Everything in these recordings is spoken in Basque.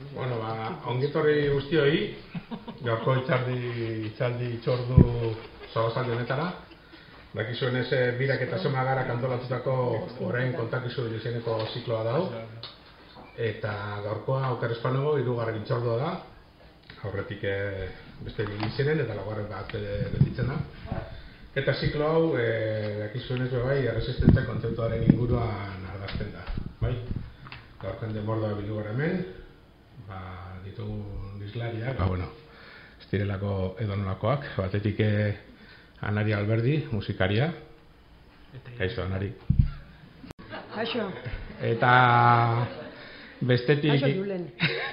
Bueno, ongitorri guztioi, gaurko itzaldi txordu zabalzaldi honetara. Dakizuen ez birak eta zema gara kantolatutako orain kontakizu izeneko zikloa dau. Eta gaurkoa Oker Espanogo hirugarren txordua da. Aurretik beste izenen eta laugarren bat gelditzen da. Eta ziklo hau, dakizuen ez bai, erresistentzia kontzeptuaren inguruan ardazten da. Bai? Gaurkoen demordoa bildu gara hemen, ditugun izlariak, ez direlako edonolakoak, batetik Anari Alberdi, musikaria. Kaixo, Anari. Kaixo. Eta bestetik... Kaixo, Julen.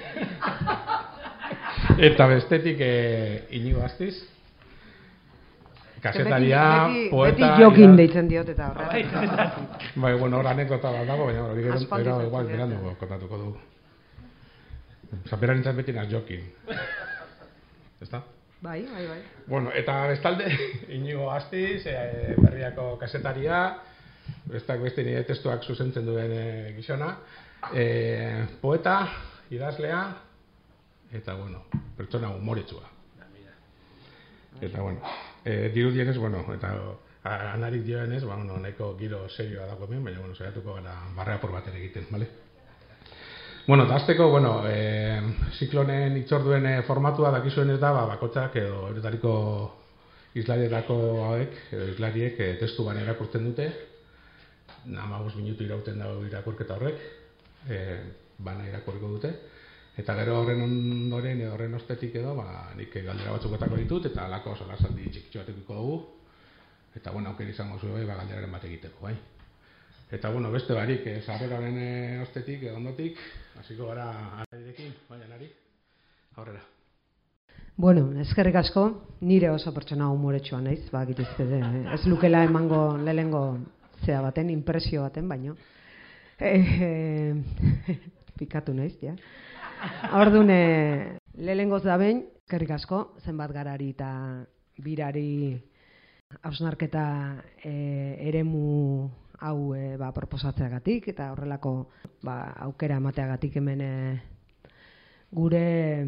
Eta bestetik Inigo Astiz. Kasetaria, poeta... Beti jokin deitzen diot eta horrela. Bai, bueno, hor anekdota bat dago, baina gero igual berandu kontatuko du. Zaperan nintzen beti naz jokin. Ezta? Bai. Bueno, eta bestalde, Inigo Astiz, Berriako kasetaria, bestak beste nire testuak zuzentzen duen gizona, poeta, idazlea, eta, bueno, pertsona humoretsua. Eta, bueno, dirudienez, bueno, eta Anarik dioenez, nahiko giro serioa dago hemen, baina, bueno, saiatuko gara barrea por bater egiten, bale? Bueno, eta azteko, ziklonen itzorduen formatua dakizuen ez da, bakotzak edo horretariko izlarietako hauek, edo izlariek testu bana irakurtzen dute, 15 minutu irauten dago irakurketa horrek, bana irakurriko dute, eta gero horren ondoren, horren ostetik edo, nik galdera batzukotako ditut, eta alako solasaldi txikitxo batekiko dugu, eta aukera izango zuen galderaren bat egiteko, bai. Eta, beste barik, sarreraren ostetik, ondotik, hasiko gara Anarirekin, bai, Anari, aurrera. Bueno, eskerrik asko, nire oso pertsona humoretsua naiz, gituzte, ez lukela emango lehengo zea baten, impresio baten, baino. Pikatu naiz, ja. Orduan, lehengoz da behin, eskerrik asko, zenbat garari eta birari hausnarketa eremu hau proposatzeagatik eta horrelako aukera emateagatik hemen gure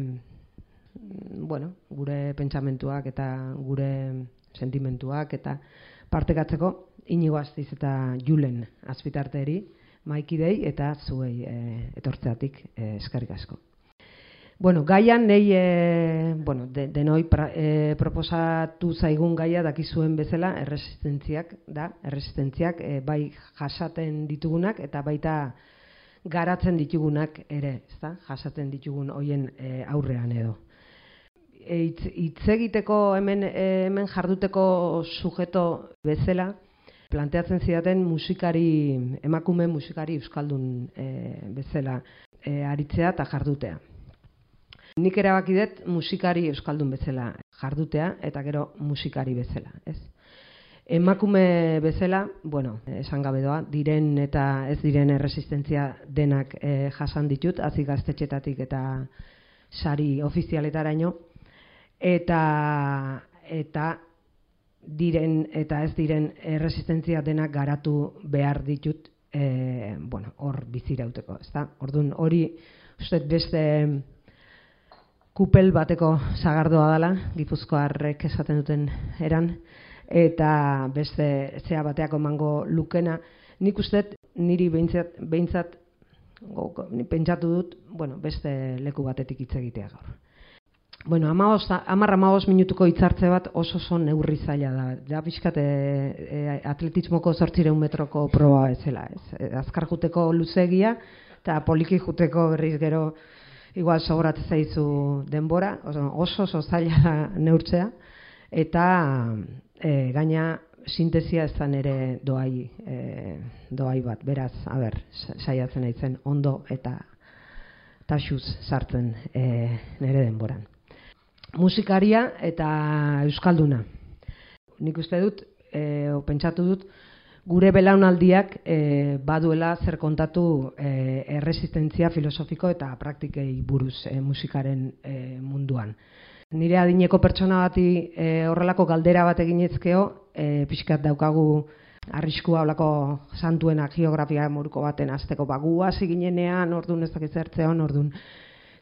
pentsamentuak eta gure sentimentuak eta partekatzeko Inigo Astiz eta Julen Azpitarteri, maikidei eta zuei etortzeatik eskerrik asko. Gaian denoi proposatu zaigun gaia dakizuen bezala erresistentziak bai jasaten ditugunak eta baita garatzen ditugunak ere, ezta? Jasaten ditugun hoien aurrean edo. Hitz egiteko hemen jarduteko sujeto bezala planteatzen zidaten emakume musikari euskaldun bezala aritzea eta jardutea. Nik erabaki dut musikari euskaldun bezala jardutea eta gero musikari bezala, ez? Emakume bezala, esan gabe doa, diren eta ez diren erresistentzia denak jasan ditut, hasi gaztetxetatik eta sari ofizialetaraino, eta diren eta ez diren erresistentzia denak garatu behar ditut, hor bizirauteko, ezta? Orduan hori, uste beste kupel bateko sagardoa dela, Gipuzkoarrek esaten duten eran, eta beste zea bateako emango lukena. Nik uste niri behintzat pentsatu dut, beste leku batetik hitz egitea gaur. 10-15 minutuko hitzartze bat oso neurri zaila da. Da pixkat atletismoko 800 metroko proba bezala, ez? Azkar juteko luzegia eta poliki juteko berriz gero igual sobratzen zaizu denbora, oso zaila da neurtzea, eta gaina sintesia ez da nire doai bat. Beraz, saiatzen naizen ondo eta taxuz sartzen nire denboran. Musikaria eta euskalduna. Nik uste dut, pentsatu dut, gure belaunaldiak baduela zer kontatu erresistentzia filosofiko eta praktikei buruz musikaren munduan. Nire adineko pertsona bati horrelako galdera bat eginezkeo, pixkat daukagu arriskua holako santuenak geografia moruko baten azteko gu hasi ginenean, orduan ez dakit zertzean, orduan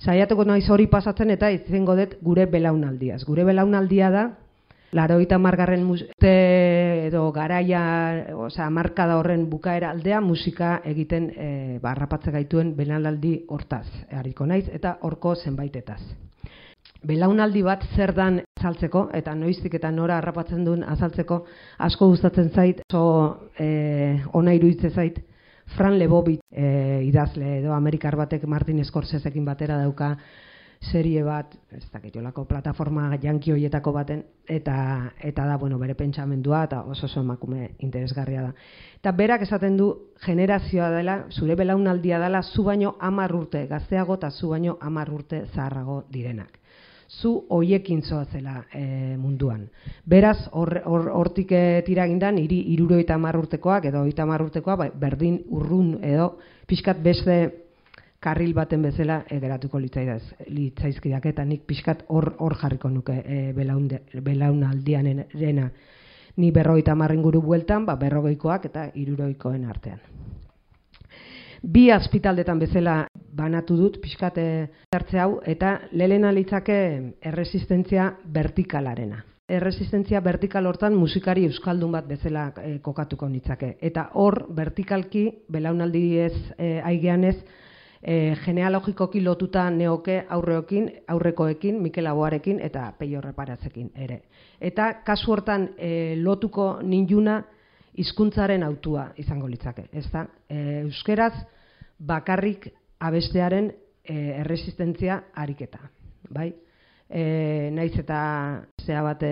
Saiatuko naiz hori pasatzen eta izango dut gure belaunaldiaz. Gure belaunaldia da, 80. urte edo garaia, hamarkada horren bukaera aldea musika egiten harrapatze gaituen belaunaldi hortaz. Hariko naiz eta horko zenbaitetaz. Belaunaldi bat zer dan azaltzeko, eta noiztik eta nora harrapatzen duen azaltzeko, asko gustatzen zait, ona iruditzen zait, Fran Lebowitz idazle edo Amerikar batek Martin Scorsesekin batera dauka serie bat, ez dakit jolako plataforma janki hoietako baten, eta da, bere pentsamendua, eta oso emakume interesgarria da. Eta berak esaten du generazioa dela, zure belaunaldia dela, zu baino 10 urte gazteago eta zu baino 10 urte zaharrago direnak. Zu hoiekin zoazela munduan. Beraz, hortik tiragindan, 70 urtekoak edo 30 urtekoak, berdin urrun edo pixkat beste karril baten bezala geratuko litzaizkidak, eta nik pixkat hor jarriko nuke belaunaldianena. Ni 50 inguru bueltan, 40koak eta 60koen artean. Bi azpitaldetan bezala banatu dut pixkat hartze hau, eta lehena litzake erresistentzia vertikalarena. Erresistentzia vertikal hortan musikari euskaldun bat bezala kokatuko nitzake. Eta hor, vertikalki, belaunaldiez aigeanez, genealogikoki lotuta neoke aurrekoekin, Mikel Laboarekin eta Peio Reparatzekin ere. Eta kasu hortan lotuko ninjuna hizkuntzaren autua izango litzake, ezta? Euskeraz bakarrik abestearen erresistentzia ariketa, bai? Naiz eta zea bat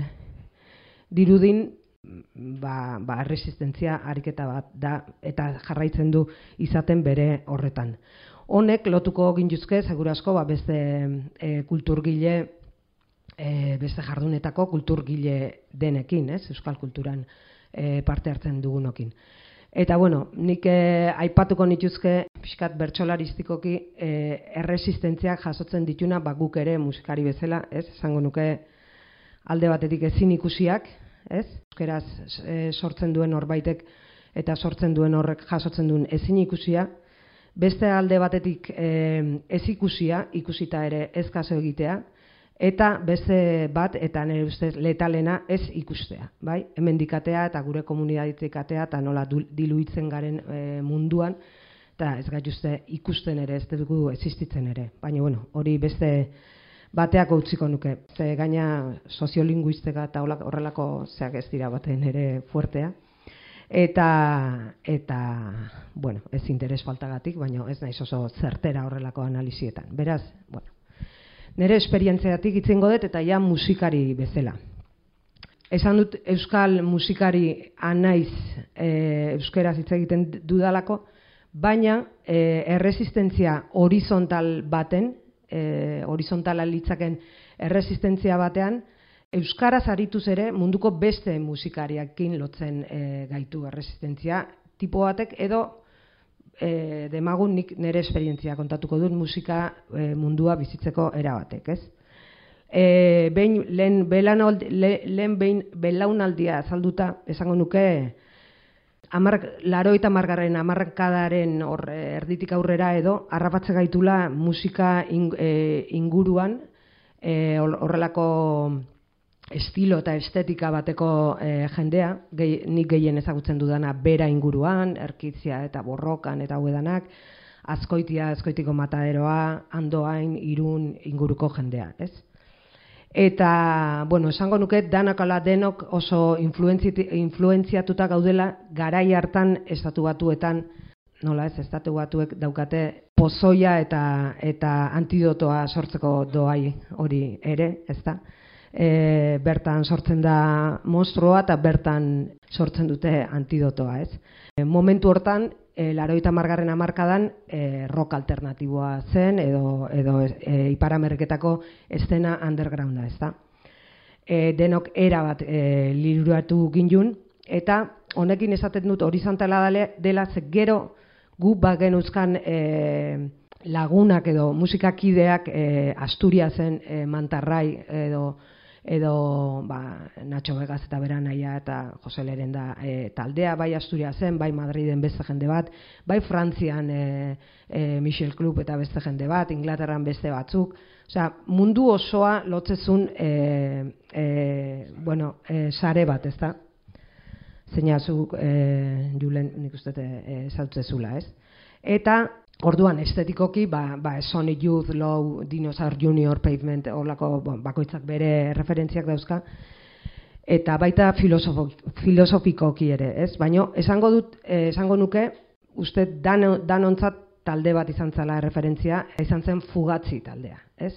dirudin, erresistentzia ariketa bat da, eta jarraitzen du izaten bere horretan. Honek lotuko gintuzke, segurasko, beste kulturgile, beste jardunetako kulturgile denekin, euskal kulturan parte hartzen dugunokin. Eta nik aipatuko nituzke pixkat bertsolaristikoki erresistentziak jasotzen dituna guk ere musikari bezala, esango nuke alde batetik ezin ikusiak, euskeraz sortzen duen horbaitek eta sortzen duen horrek jasotzen duen ezin ikusia, beste alde batetik ez ikusia, ikusita ere ez kaso egitea, eta beste bat, eta nire ustez letalena, ez ikustea. Hemendikatea eta gure komunitateatea eta nola diluitzen garen munduan, eta ez gaituzte ikusten ere, ez dugu existitzen ere. Baina, hori beste bateako utziko nuke. Ze gaina soziolinguisteka eta horrelako zeak ez dira baten ere fuertea. Eta ez interes faltagatik, baina ez naiz oso zertera horrelako analizietan. Beraz, nire esperientziatik itzengo dut eta ja musikari bezala. Esan dut euskal musikari anaiz euskeraz hitz egiten dudalako, baina erresistentzia horizontal baten, horizontala litzaken erresistentzia batean, euskaraz arituz ere munduko beste musikariakin lotzen gaitu erresistentzia tipo batek, edo demagun nik nire esperientzia kontatuko dut musika mundua bizitzeko erabatek, ez? Lehen belaunaldia azalduta esango nuke 80. hamarkadaren erditik aurrera edo harrapatze gaitula musika inguruan horrelako estilo eta estetika bateko jendea, nik gehien ezagutzen dudana bera inguruan, Erkitzia eta Borrokan eta hauedanak, Azkoitiko Mataderoa, Andoain, Irun inguruko jendea, ez? Eta, esango nuke denok oso influenziatuta gaudela garai hartan estatu batuetan, nola ez, estatu batuek daukate pozoia eta antidotoa sortzeko doai hori ere, ez da? Bertan sortzen da monstrua eta bertan sortzen dute antidotoa, ez? Momentu hortan, 80. hamarkadan rock alternatiboa zen edo Ipar Ameriketako eszena undergrounda, ez da? Denok erabat liluratu gindun, eta honekin esaten dut horizontala dela, ze gero gu genuzkan lagunak edo musikakideak Asturiasen, Mantarrai edo edo Nacho Vegas eta Beranaia eta Jose Lerenda taldea, bai Asturiasen, bai Madriden beste jende bat, bai Frantzian Michel Club eta beste jende bat, Inglaterran beste batzuk, mundu osoa lotzezun sare bat, ezta? Zeinazuk Julen nik uste zautzezula, ez? Eta orduan estetikoki, Sonic Youth, Low, Dinosaur Junior, Pavement, horlako bakoitzak bere referentziak dauzka, eta baita filosofikoki ere, ez? Baina esango nuke, uste danontzat talde bat izan zela referentzia, izan zen Fugazi taldea, ez?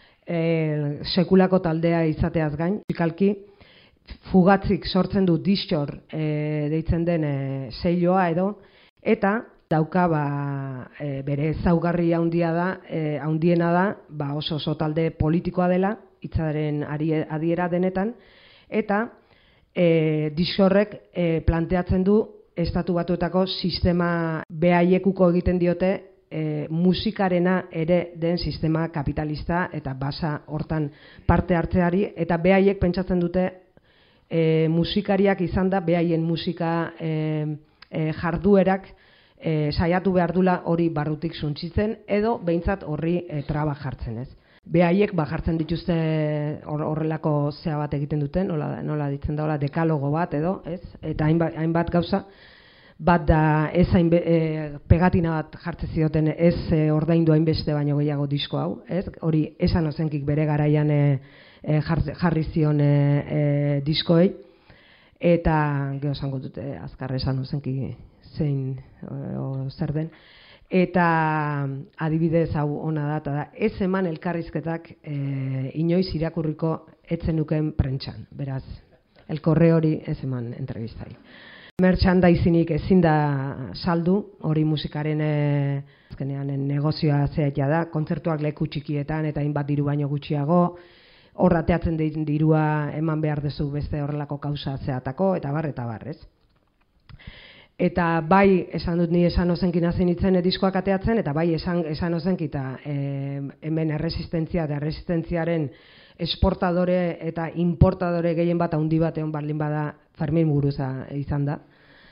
Sekulako taldea izateaz gain, musikalki, Fugazik sortzen du Distort deitzen den seiloa edo, eta dauka bere ezaugarri handiena da oso talde politikoa dela, hitzaren adiera denetan, eta Distortek planteatzen du Estatu Batuetako sistema behaiekuko egiten diote musikarena ere den sistema kapitalista eta basa hortan parte hartzeari, eta behaiek pentsatzen dute musikariak izan da behaien musika jarduerak saiatu behar dula hori barrutik suntsitzen edo behintzat horri traba jartzen, ez? Behaiek jartzen dituzte horrelako zea bat egiten duten, nola ditzen da, dekalogo bat edo, ez? Eta hainbat gauza, bat da ez pegatina bat jartzen zioten ez ordaindu hainbeste baino gehiago disko hau, ez? Hori esan ozenkik bere garaian jarri zion diskoei, eta gero esango dute azkar esan ozenki zein zer den, eta adibidez hau ona da ez eman elkarrizketak inoiz irakurriko etzen nuken prentsan, beraz el correo hori ez eman entrevistai. Merchandisinginik ezin da saldu, hori musikaren azkenean negozioa zehatia da, kontzertuak leku txikietan eta hainbat diru baino gutxiago, horrateatzen den dirua eman behar dezu beste horrelako kausa zehatako, eta bar, ez? Eta bai, esan dut ni esan ozenkin hasi nintzen diskoak ateatzen, eta bai esan ozenkita hemen erresistentzia eta erresistentziaren esportadore eta importadore gehien bat handi bat egon baldin bada Fermin Muguruza izan da.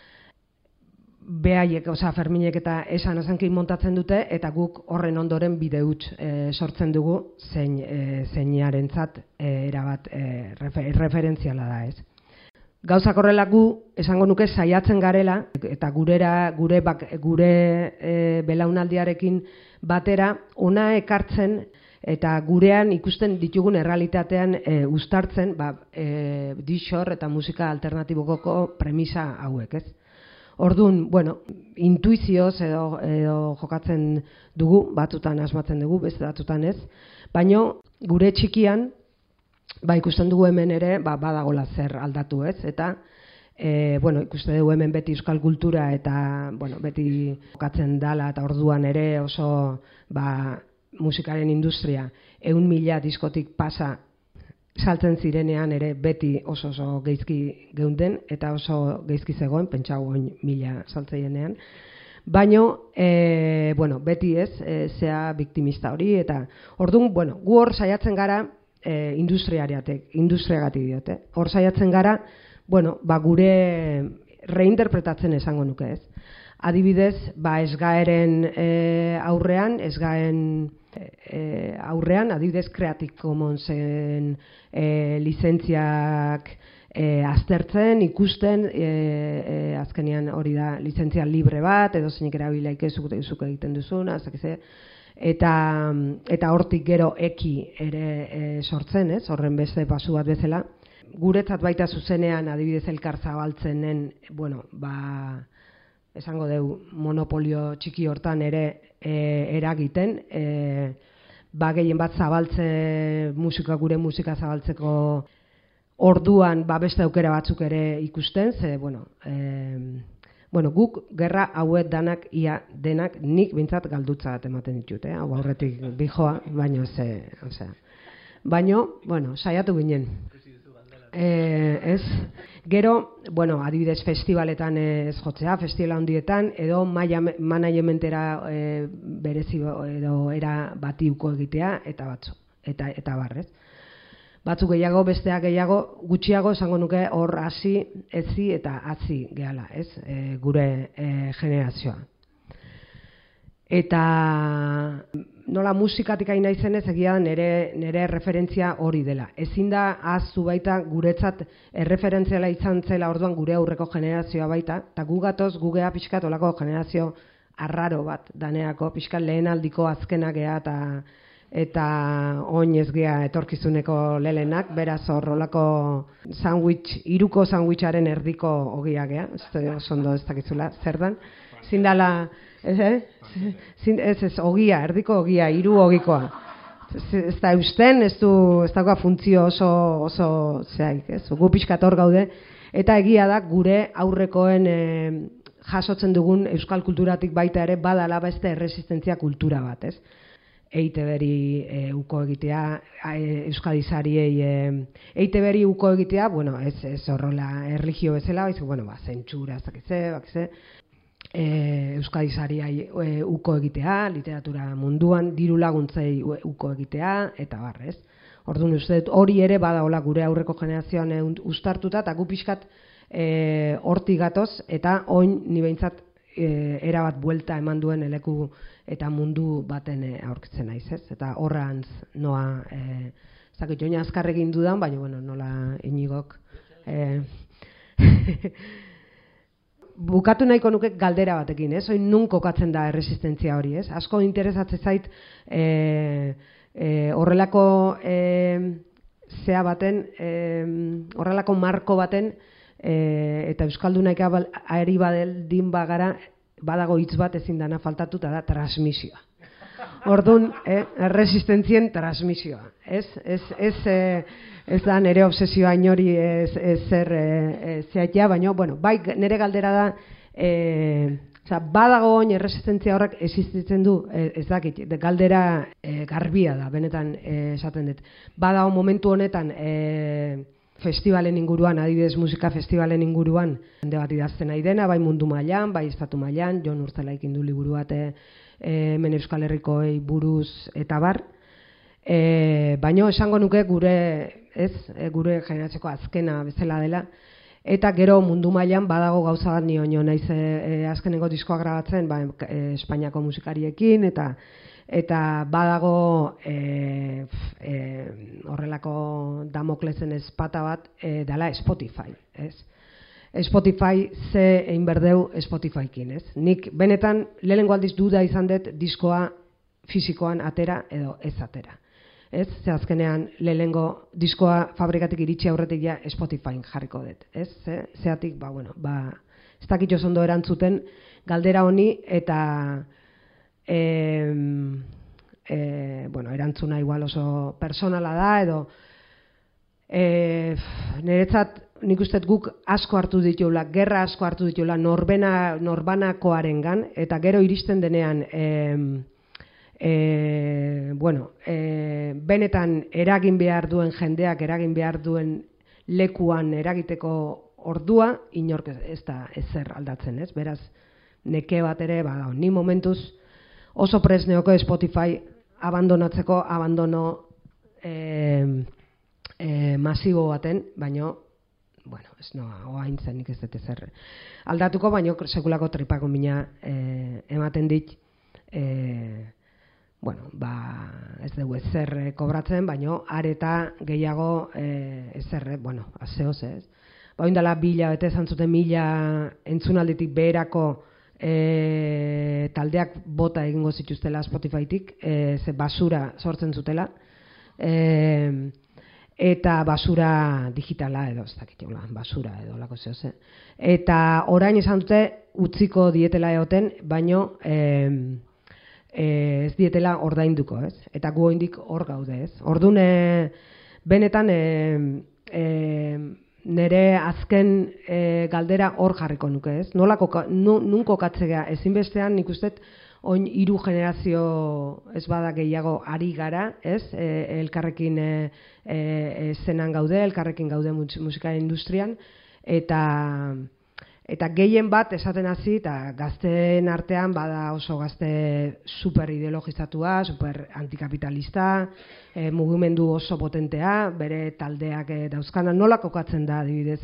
Behaiek, Ferminek eta esan ozenkin montatzen dute, eta guk horren ondoren bide huts sortzen dugu zeinarentzat erabat referentziala da, ez? Gauzak horrela gu, esango nuke saiatzen garela, eta gure belaunaldiarekin batera, ona ekartzen eta gurean ikusten ditugun errealitatean uztartzen Distort eta musika alternatiboko premisa hauek, ez? Orduan, intuizioz edo jokatzen dugu, batzutan asmatzen dugu, beste batzutan ez, baina gure txikian, ikusten dugu hemen ere, badagola zer aldatu, ez? Eta, ikusten dugu hemen beti euskal kultura eta, beti jokatzen dala eta orduan ere oso, musikaren industria 100.000 diskotik pasa saltzen zirenean ere beti oso geizki geunden eta oso geizki zegoen, pentsago 1.000 saltzeienean. Baino, beti ez, zea biktimista hori, eta orduan, gu hor saiatzen gara industriagatik diote. Hor saiatzen gara, gure reinterpretatzen esango nuke, ez? Adibidez, esgaeren aurrean, adibidez Creative Commonsen lizentziak aztertzen, ikusten, azkenean hori da lizentzia libre bat, edo zeinik erabilaik zuk egiten duzun, eta hortik gero eki ere sortzen, ez? Horren beste pasu bat bezala. Guretzat baita zuzenean, adibidez Elkar Zabaltzenen, esango dugu monopolio txiki hortan ere eragiten, gehien bat gure musika zabaltzeko orduan beste aukera batzuk ere ikusten, ze, guk gerra hauet danak, ia denak, nik bintzat galdutza bat ematen ditut, hau aurretik bijoa, baino saiatu ginen. Ez, gero, adibidez festivaletan ez jotzea, festivala handietan, edo managementera berezi edo era bati uko egitea, eta barrez. batzuk gehiago, besteak gehiago, gutxiago esango nuke hor hasi, ezi eta hazi gehala, ez? Gure generazioa. Eta nola musikatik hain naizenez egia da nire referentzia hori dela. Ezin da ahaztu baita guretzat erreferentziala izan zela orduan gure aurreko generazioa baita, eta gu gatoz gugea pixkat olako generazio arraro bat daneako, pixkat lehenaldiko azkenak gea eta oin ez gea etorkizuneko lelenak, beraz hor olako iruko sandwicharen erdiko ogia gea, ez ondo ez dakizula, zer dan, zindala, ez, ogia, erdiko ogia, hiru ogikoa. Ez da eusten, ez dagoa funtzio oso zehaik, ez? Gu pixkat hor gaude, eta egia da gure aurrekoen jasotzen dugun euskal kulturatik baita ere badala beste erresistentzia kultura bat, ez? EITB-ri uko egitea, euskadizariei EITB-ri uko egitea, bueno, ez horrela erlijio bezala, baizik, bueno, zentsura, ez dakize, euskadizariai uko egitea, literatura munduan, diru laguntzei uko egitea, eta barrez. Orduan uste hori ere badaola gure aurreko generazioan uztartuta, eta gu pixkat hortik gatoz, eta oin ni behintzat erabat buelta eman duen eleku eta mundu baten aurkitzen naiz, ez? Eta horrantz noa, zakit joina azkar egin dudan, baina bueno, nola Iñigok bukatu nahiko nuke galdera batekin, ez? Oin nun kokatzen da erresistentzia hori, ez? Asko interesatzen zait horrelako zea baten, horrelako marko baten eta euskaldunak ari badeldin bagara badago hitz bat ezin dana faltatu eta da transmisioa. Orduan, erresistentzien transmisioa, ez? Ez da nire obsesioa inori zer zehatia, baina, bueno, bai nire galdera da, badago oin erresistentzia horrek existitzen du, ez dakit, galdera garbia da, benetan esaten dut. Badago momentu honetan, festivalen inguruan, adibidez musika festivalen inguruan, hande bat idazten nahi dena, bai mundu mailan, bai estatu mailan, Jon Urtzelaik du liburu bat hemen Euskal Herrikoei buruz eta bar, baino esango nuke gure generatzeko azkena bezala dela, eta gero mundu mailan badago gauza bat nio naiz azkeneko diskoa grabatzen, Espainiako musikariekin, eta badago horrelako Damoklesen ezpata bat dela Spotify, ez? Spotify ze egin berdeu Spotifykin, ez? Nik benetan lehenengo aldiz duda izan dut diskoa fisikoan atera edo ez atera. Ez? Ze azkenean lehenengo diskoa fabrikatik iritsi aurretik ja Spotifyn jarriko dut, ez? Zeatik, ez dakit oso ondo erantzuten galdera honi eta erantzuna igual oso personala da edo niretzat nik uste guk asko hartu ditugula, gerra asko hartu ditugula norbanakoarengan eta gero iristen denean benetan eragin behar duen jendeak eragin behar duen lekuan eragiteko ordua inork ez da ezer aldatzen, ez? Beraz, neke bat ere bada, ni momentuz oso presneoko Spotify abandono masibo baten, baino, ez noa, oain zen nik ez dut ezer aldatuko, baino sekulako tripako mina ematen dit, ez dugu ezer kobratzen, baino areta gehiago ezer, azeoz ez. Oindala 1000 bete zantzuten 1000 entzunalditik beherako taldeak bota egingo zituztela Spotifytik, ze basura sortzen zutela, eta basura digitala edo, ez dakit basura edo lako zehoz. Eta orain esan dute utziko dietela egoten, baino ez dietela ordainduko, ez? Eta gu oraindik hor gaude, ez? Orduan benetan nire azken galdera hor jarriko nuke, ez? Nun kokatzea ezinbestean nik uste oin 3 generazio ez bada gehiago ari gara, ez? Elkarrekin zenan gaude, elkarrekin gaude musikaren industrian, eta Eta gehien bat esaten hasi, eta gazteen artean bada oso gazte super ideologizatua, super antikapitalista, mugimendu oso potentea, bere taldeak dauzkana, nola kokatzen da adibidez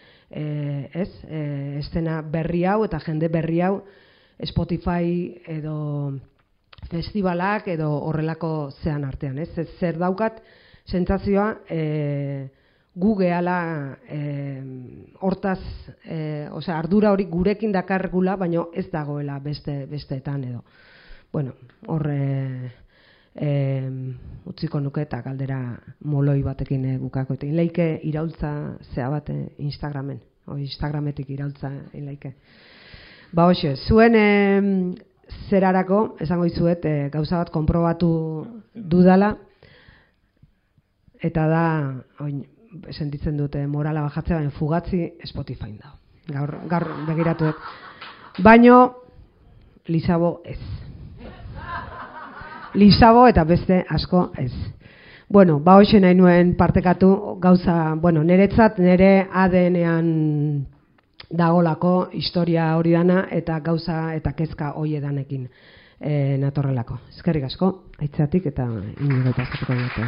eszena berri hau eta jende berri hau Spotify edo festivalak edo horrelako zean artean, ez? Zer daukat sentsazioa gu gehala hortaz, ardura hori gurekin dakargula, baina ez dagoela besteetan edo. Bueno, horre utziko nuke eta galdera moloi batekin bukako. Leike iraultza zea bat Instagramen, Instagrametik iraultza leike. Ba hoxe, zuen zerarako, esango dizuet, gauza bat konprobatu dudala, eta da, sentitzen dute morala bajatzea, baina fugatzi Spotify da. Gaur begiratu dut. Baino, Lisabo ez. Lisabo eta beste asko ez. Bueno, ba hoxe nahi nuen partekatu gauza, niretzat nire ADN-ean dagolako historia hori dana eta gauza eta kezka hoi edanekin natorrelako. Eskerrik asko, aitzatik eta inigo eta zatuko dute.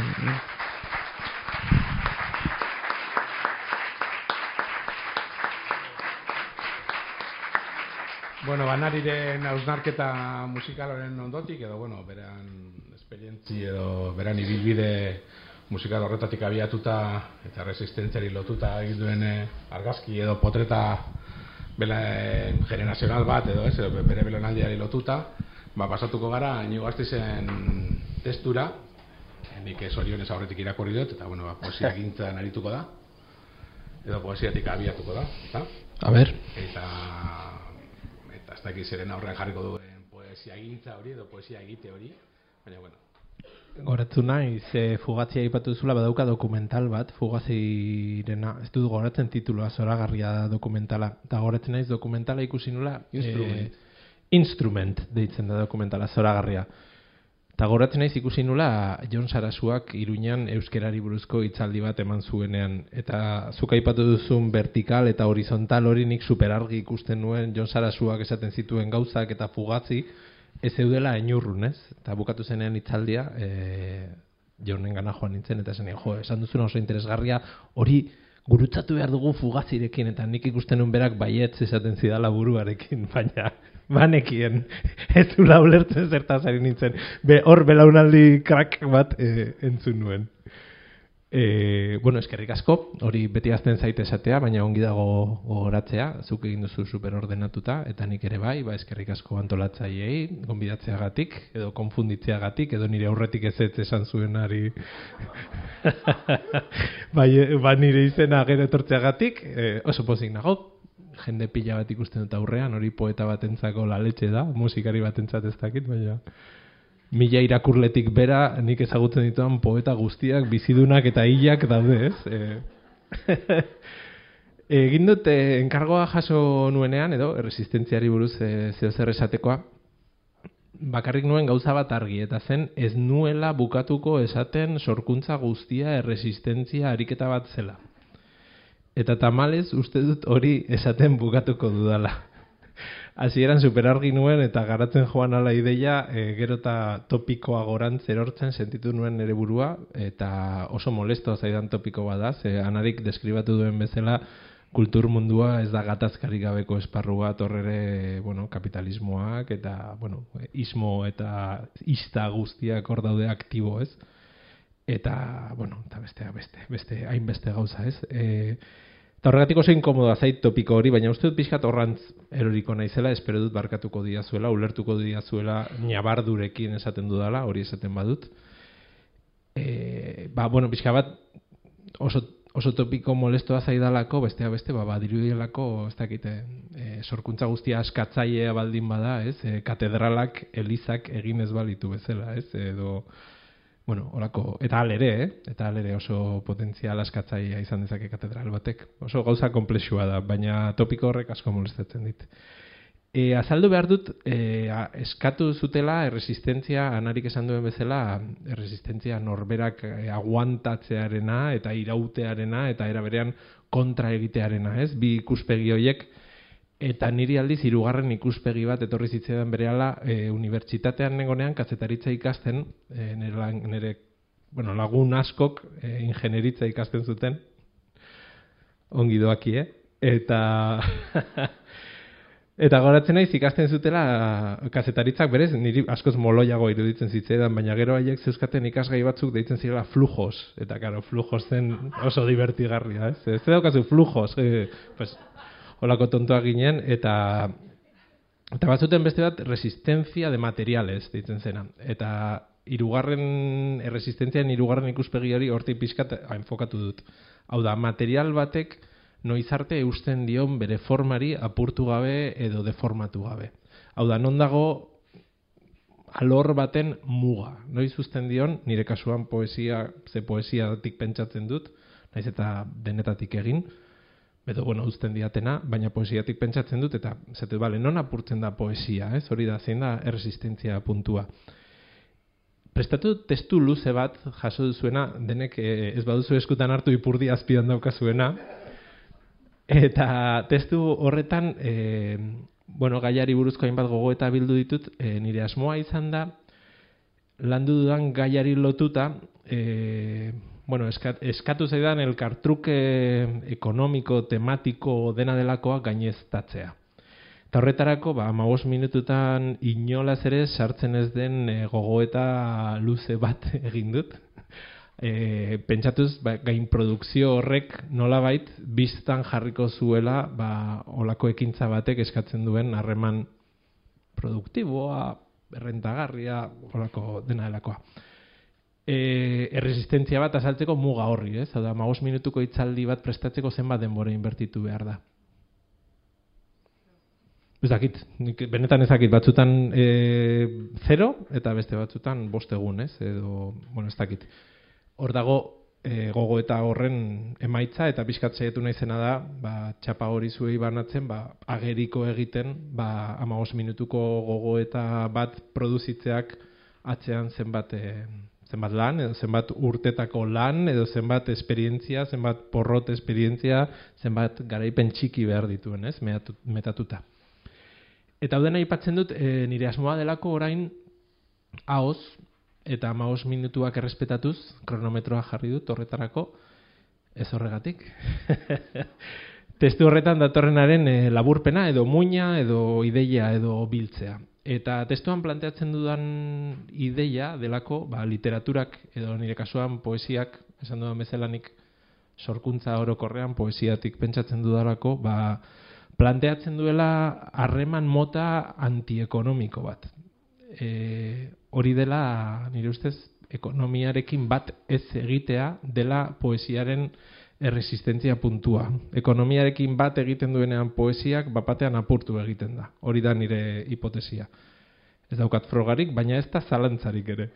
Bueno, banariren hausnarketa musikalaren ondotik, edo, beran esperientzi edo beran ibilbide musikal horretatik abiatuta eta resistentziari lotuta egin duen argazki edo potreta generazional bat edo bere belonaldiari lotuta, pasatuko gara Iñigo Astizen testura, nik zorionez aurretik irakurri dut, eta poesia gintzan arituko da, edo poesiatik abiatuko da, eta? A ber. Eta ez dakit zeren aurrean jarriko duen poesia gintza hori edo poesia egite hori, baina Goratu naiz, Fugatzia aipatu duzula badauka dokumental bat, Fugatzirena, ez dut goratzen titulua, zoragarria da dokumentala, eta goratzen naiz dokumentala ikusi nula, Instrument deitzen da dokumentala, zoragarria. Eta goratzen naiz ikusi nula Jon Sarasuak Iruñan euskerari buruzko hitzaldi bat eman zuenean, eta zuk aipatu duzun vertikal eta horizontal hori nik superargi ikusten nuen Jon Sarasuak esaten zituen gauzak eta Fugatzi ez zeudela inurrun, ez? Eta bukatu zenean hitzaldia, Jonen gana joan nintzen, eta esan duzuna oso interesgarria, hori gurutzatu behar dugu Fugatzirekin, eta nik ikusten nuen berak baietz esaten zidala buruarekin, baina banekien ez dula ulertzen zertaz ari nintzen. Hor belaunaldi krak bat entzun nuen. Eskerrik asko, hori beti azten zaite esatea, baina ongi dago gogoratzea, zuk egin duzu superordenatuta, eta nik ere bai, eskerrik asko antolatzaileei, gonbidatzeagatik, edo konfunditzeagatik, edo nire aurretik ez esan zuenari nire izena gero etortzeagatik, oso pozik nago, jende pila bat ikusten dut aurrean, hori poeta batentzako la leche da, musikari batentzat ez dakit, baina 1000 irakurletik bera nik ezagutzen dituan poeta guztiak, bizidunak eta hilak daude, ez? Egin dut enkargoa jaso nuenean, edo erresistentziari buruz zeozer esatekoa, bakarrik nuen gauza bat argi, eta zen ez nuela bukatuko esaten sorkuntza guztia erresistentzia ariketa bat zela. Eta tamalez uste dut hori esaten bukatuko dudala. Hasieran superargi nuen eta garatzen joan ala ideia, gero eta topikoa gorantz erortzen sentitu nuen nire burua, eta oso molesto zaidan topiko bada, ze Anarik deskribatu duen bezala kultur mundua ez da gatazkarik gabeko esparru bat, horrere kapitalismoak eta ismo eta ista guztiak hor daude aktibo, ez? Eta, eta beste hainbeste gauza, ez? Eta horregatik oso inkomoda zait topiko hori, baina uste dut pixkat horrantz eroriko naizela, espero dut barkatuko diazuela, ulertuko diazuela nabardurekin esaten dudala, hori esaten badut. Pixka bat oso topiko molestoa zaidalako, beste, dirudielako, ez dakite, sorkuntza guztia askatzailea baldin bada, ez? Katedralak, elizak egin ez balitu bezala, ez? Edo horako, eta alere oso potentzial askatzailea izan dezake katedral batek. Oso gauza konplexua da, baina topiko horrek asko molestatzen dit. Azaldu behar dut, eskatu zutela erresistentzia, Anarik esan duen bezala, erresistentzia norberak aguantatzearena eta irautearena eta era berean kontra egitearena, ez? Bi ikuspegi horiek Eta niri aldiz hirugarren ikuspegi bat etorri zitzaidan berehala unibertsitatean nengonean kazetaritza ikasten, nire lagun askok ingenieritza ikasten zuten, ongi doaki, eta eta goratzen naiz ikasten zutela kazetaritzak berez, niri askoz moloiago iruditzen zitzaidan, baina gero haiek zeuzkaten ikasgai batzuk deitzen zirela flujos, eta karo, flujos zen oso divertigarria, ez? Ez daukazu flujos, pues, holako tontoak ginen, eta batzuten beste bat resistencia de materiales deitzen zena, eta erresistentzian hirugarren ikuspegi hori hortik pixkat enfokatu dut. Hau da, material batek noiz arte eusten dion bere formari apurtu gabe edo deformatu gabe. Hau da, non dago alor baten muga. Noiz uzten dion, nire kasuan poesiatik pentsatzen dut, naiz eta denetatik egin, edo, uzten diatena, baina poesiatik pentsatzen dut, eta zatu, non apurtzen da poesia, ez? Hori da, zein da erresistentzia puntua. Prestatu testu luze bat jaso duzuena, denek ez baduzu eskutan hartu ipurdi azpidan daukazuena, eta testu horretan, gaiari buruzko hainbat gogoeta bildu ditut, nire asmoa izan da, landu dudan gaiari lotuta, eskatu zaidan elkartruke ekonomiko, tematiko dena delakoa gaineztatzea. Eta horretarako, 15 minututan inolaz ere sartzen ez den gogoeta luze bat egin dut. Pentsatuz, gainprodukzio horrek nolabait biztan jarriko zuela olako ekintza batek eskatzen duen harreman produktiboa, errentagarria, olako dena delakoa. Erresistentzia bat azaltzeko muga horri, ez? Hau da, 15 minutuko hitzaldi bat prestatzeko zenbat denbora inbertitu behar da. Ez dakit, benetan ez dakit, batzutan 0 eta beste batzutan 5 egun, ez? Edo, ez dakit. Hor dago gogoeta horren emaitza eta pixkat saiatu naizena da, txapa hori zuei banatzen, ageriko egiten, 15 minutuko gogoeta bat produzitzeak atzean zenbat lan, edo zenbat urtetako lan, edo zenbat esperientzia, zenbat porrot esperientzia, zenbat garaipen txiki behar dituen, ez? Metatuta. Eta hau dena aipatzen dut, nire asmoa delako orain ahoz, eta 15 minutuak errespetatuz, kronometroa jarri dut horretarako, ez horregatik. Testu horretan datorrenaren laburpena, edo muina, edo ideia, edo biltzea. Eta testuan planteatzen dudan ideia delako, literaturak, edo nire kasuan poesiak, esan dudan bezalanik sorkuntza orokorrean, poesiatik pentsatzen dudalako, planteatzen duela harreman mota antiekonomiko bat. Hori dela, nire ustez, ekonomiarekin bat ez egitea dela poesiaren erresistentzia puntua. Ekonomiarekin bat egiten duenean poesiak bapatean apurtu egiten da. Hori da nire hipotesia. Ez daukat frogarik, baina ez da zalantzarik ere.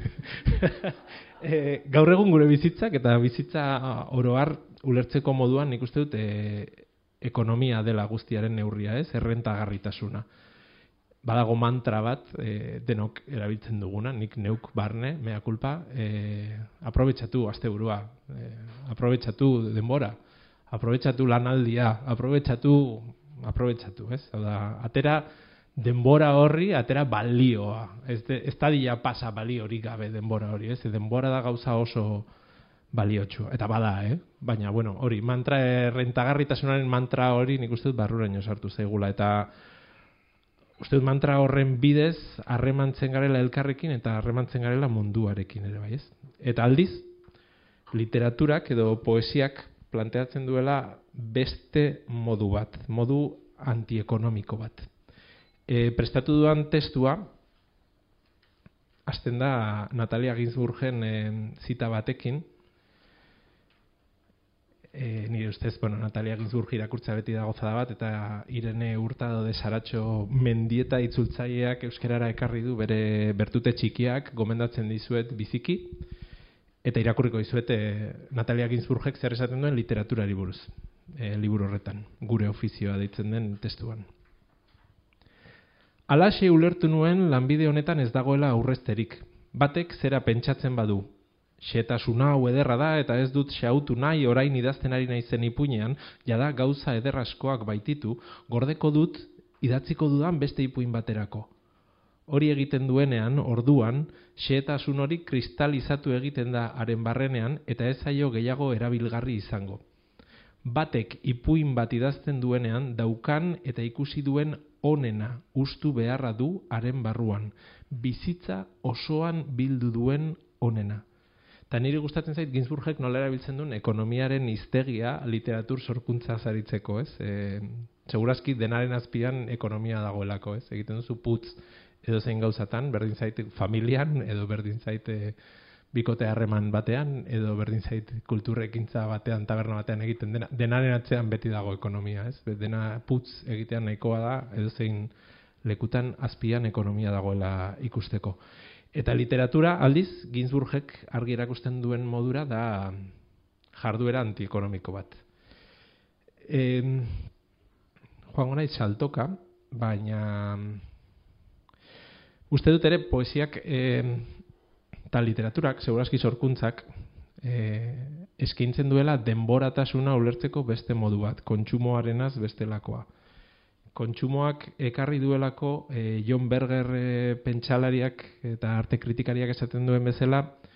Gaur egun gure bizitzak eta bizitza oroar ulertzeko moduan nik uste dut ekonomia dela guztiaren neurria, ez? Errentagarritasuna. Badago mantra bat, denok erabiltzen duguna, nik neuk barne, mea kulpa, aprobetxatu asteburua, aprobetxatu denbora, aprobetxatu lanaldia, aprobetxatu, ez? Hau da, atera denbora horri, atera balioa, ez da dila pasa baliorik gabe denbora hori, ez? Denbora da gauza oso baliotsua, eta bada, baina, hori, errentagarritasunaren mantra hori nik uste dut barruraino sartu zaigula, eta uste dut mantra horren bidez harremantzen garela elkarrekin eta harremantzen garela munduarekin ere bai, ez? Eta aldiz, literaturak edo poesiak planteatzen duela beste modu bat, modu antiekonomiko bat. Prestatu dudan testua, hasten da Natalia Ginzburgen zita batekin, nire ustez, Natalia Ginzburg irakurtza beti da gozada bat, eta Irene Hurtado de Saratxo Mendieta itzultzaileak euskerara ekarri du bere bertute txikiak, gomendatzen dizuet biziki, eta irakurriko dizuet Natalia Ginzburgek zer esaten duen literaturari buruz, liburu horretan, gure ofizioa deitzen den testuan. Halaxe ulertu nuen lanbide honetan ez dagoela aurrezterik, batek zera pentsatzen badu, Xehetasun hau ederra da eta ez dut xautu nahi orain idazten ari naizen ipuinean, jada gauza eder askoak baititu, gordeko dut idatziko dudan beste ipuin baterako. Hori egiten duenean, orduan, xehetasun hori kristalizatu egiten da haren barrenean eta ez zaio gehiago erabilgarri izango. Batek ipuin bat idazten duenean daukan eta ikusi duen onena ustu beharra du haren barruan, bizitza osoan bildu duen onena. Eta niri gustatzen zait Ginsburgek nola erabiltzen duen ekonomiaren hiztegia literatur sorkuntza zaritzeko, ez? Segurazki denaren azpian ekonomia dagoelako, ez? Egiten duzu putz edo zein gauzatan, berdin zait familian, edo berdin zait bikote harreman batean, edo berdin zait kulturrekintza batean, taberna batean egiten dena. Denaren atzean beti dago ekonomia, ez? Dena putz egitean nahikoa da, edo zein lekutan azpian ekonomia dagoela ikusteko. Eta literatura, aldiz, Ginsburgek argi erakusten duen modura da jarduera antiekonomiko bat. Joango naiz saltoka, baina uste dut ere poesiak eta literaturak, segurazki sorkuntzak, eskaintzen duela denboratasuna ulertzeko beste modu bat, kontsumoarenaz bestelakoa. Kontsumoak ekarri duelako John Berger pentsalariak eta arte kritikariak esaten duen bezala,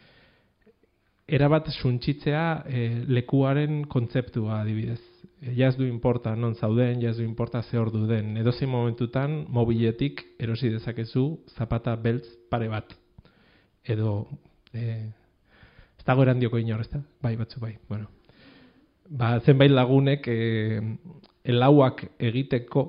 erabat suntsitzea lekuaren kontzeptua adibidez. Ja ez du importa non zauden, ja ez du importa ze ordu den. Edozein momentutan mobiletik erosi dezakezu zapata beltz pare bat. Edo ez dago erandioko inor, ezta? Bai, batzu bai. Bueno. Zenbait lagunek elauak egiteko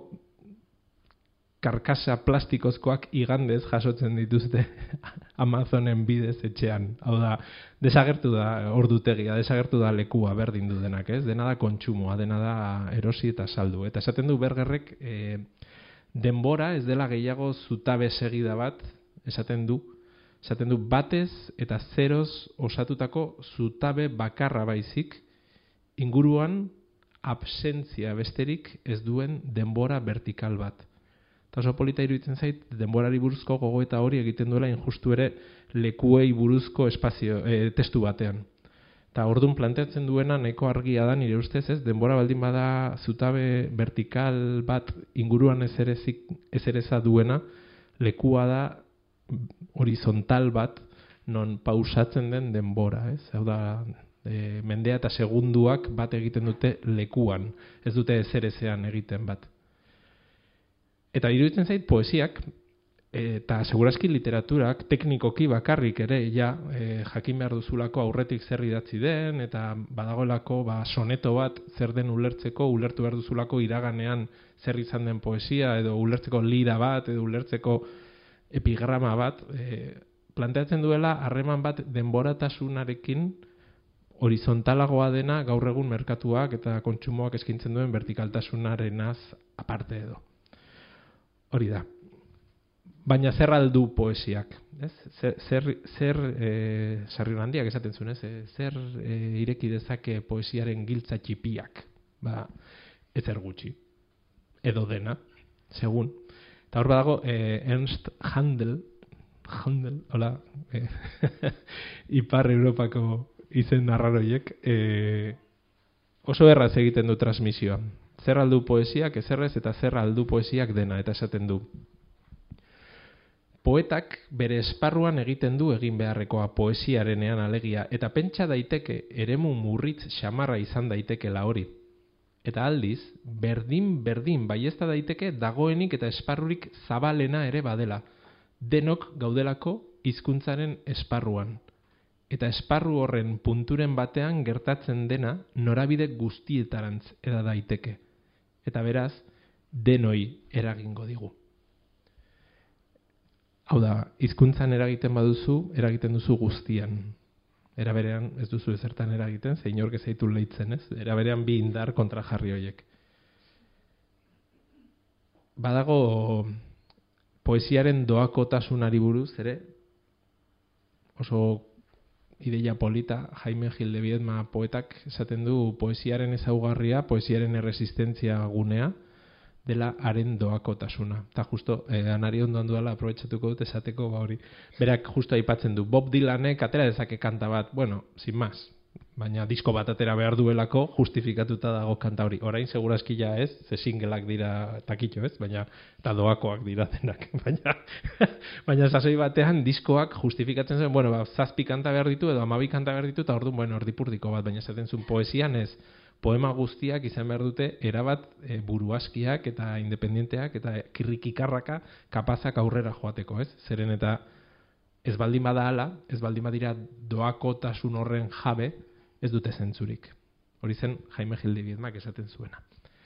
karkasa plastikozkoak igandez jasotzen dituzte Amazonen bidez etxean. Hau da, desagertu da ordutegia, desagertu da lekua berdin du denak, ez? Dena da kontsumoa, dena da erosi eta saldu. Eta esaten du Bergerrek denbora ez dela gehiago zutabe segida bat, esaten du batez eta zeroz osatutako zutabe bakarra baizik, inguruan absentzia besterik ez duen denbora vertikal bat. Eta oso polita iruditzen zait, denborari buruzko gogoeta hori egiten duela injustu ere lekuei buruzko espazio, testu batean. Eta orduan planteatzen duena nahiko argia da nire ustez, ez? Denbora baldin bada zutabe vertikal bat inguruan ezereza duena, lekua da horizontal bat non pausatzen den denbora, ez? Hau da, mendea eta segunduak bat egiten dute lekuan, ez dute ezerezean egiten bat. Eta iruditzen zait poesiak, eta segurazki literaturak, teknikoki bakarrik ere, jakin behar duzulako aurretik zer idatzi den, eta badagoelako soneto bat zer den ulertzeko, ulertu behar duzulako iraganean zer izan den poesia, edo ulertzeko lira bat, edo ulertzeko epigrama bat, planteatzen duela harreman bat denboratasunarekin horizontalagoa dena gaur egun merkatuak eta kontsumoak eskaintzen duen vertikaltasunarenaz aparte edo. Hori da. Baina zer aldu poesiak, ez? Zer Sarrion handiak esaten zuen, ez? Zer ireki dezake poesiaren giltza txipiak? Ezer gutxi. Edo dena, segun. Eta hor badago Ernst Handel, hola, Ipar Europako izen arraroiek, oso erraz egiten du transmisioa. Zer aldu poesiak ezerrez eta zer aldu poesiak dena, eta esaten du. Poetak bere esparruan egiten du egin beharrekoa poesiarenean alegia, eta pentsa daiteke eremu murritz xamarra izan daitekela hori. Eta aldiz, berdin baiezta daiteke dagoenik eta esparrurik zabalena ere badela, denok gaudelako hizkuntzaren esparruan. Eta esparru horren punturen batean gertatzen dena norabide guztietarantz eda daiteke. Eta beraz, denoi eragingo digu. Hau da, hizkuntzan eragiten baduzu, eragiten duzu guztian. Era berean ez duzu ezertan eragiten, zeinork ez zaitu leitzen, ez? Era berean bi indar kontra jarri horiek. Badago poesiaren doakotasunari buruz, ere, oso ideia polita, Jaime Gil de Biedma poetak esaten du poesiaren ezaugarria, poesiaren erresistentzia gunea, dela haren doakotasuna. Eta justo, Anari ondoan duela aprobetxatuko dut esateko hori. Berak justo aipatzen du, Bob Dylanek atera dezake kanta bat, bueno, sin más, baina disko bat atera behar duelako justifikatuta dago kanta hori. Orain segurazki ja ez, ze singleak dira takitxo ez, baina eta doakoak dira denak. Baina sasoi batean diskoak justifikatzen zen, bueno, 7 kanta behar ditu edo 12 kanta behar ditu, eta orduan, bueno, erdipurdiko bat, baina esaten zuen poesian ez, poema guztiak izan behar dute erabat buruaskiak eta independenteak eta kirrikikarraka kapazak aurrera joateko, ez? Zeren eta ez baldin bada hala, ez baldin badira doakotasun horren jabe, ez dute zentzurik. Hori zen Jaime Gil de Biedmak esaten zuena.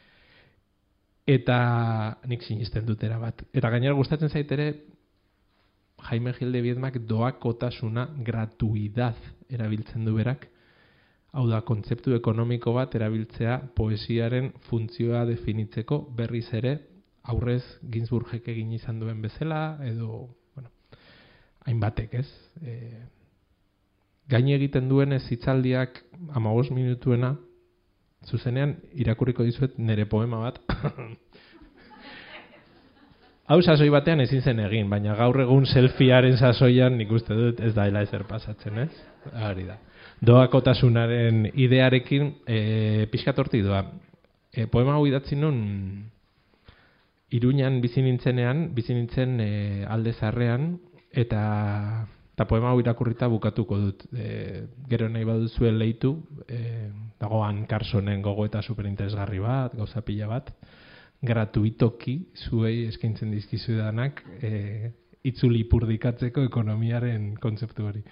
Eta nik sinisten dut erabat. Eta gainera gustatzen zait ere Jaime Gil de Biedmak doakotasuna gratuidad erabiltzen du berak. Hau da, kontzeptu ekonomiko bat erabiltzea poesiaren funtzioa definitzeko berriz ere aurrez Ginsburgek egin izan duen bezala, edo, bueno, hainbatek, ez? Gaine egiten duen ez hitzaldiak 15 minutuena, zuzenean irakurriko dizuet nire poema bat. Hau sasoi batean ezin zen egin, baina gaur egun selfiearen sasoian nik uste dut ez daela ezer pasatzen, ez? Hori da. Doakotasunaren idearekin pixkat hortik doa. Poema hau idatzi nun Iruñan bizi nintzen Alde Zaharrean, eta poema hau irakurrita bukatuko dut. Gero nahi baduzue leitu, dagoan Carsonen gogoeta superinteresgarri bat, gauza pila bat, gratuitoki zuei eskaintzen dizkizudanak itzuli ipurdikatzeko ekonomiaren kontzeptu hori.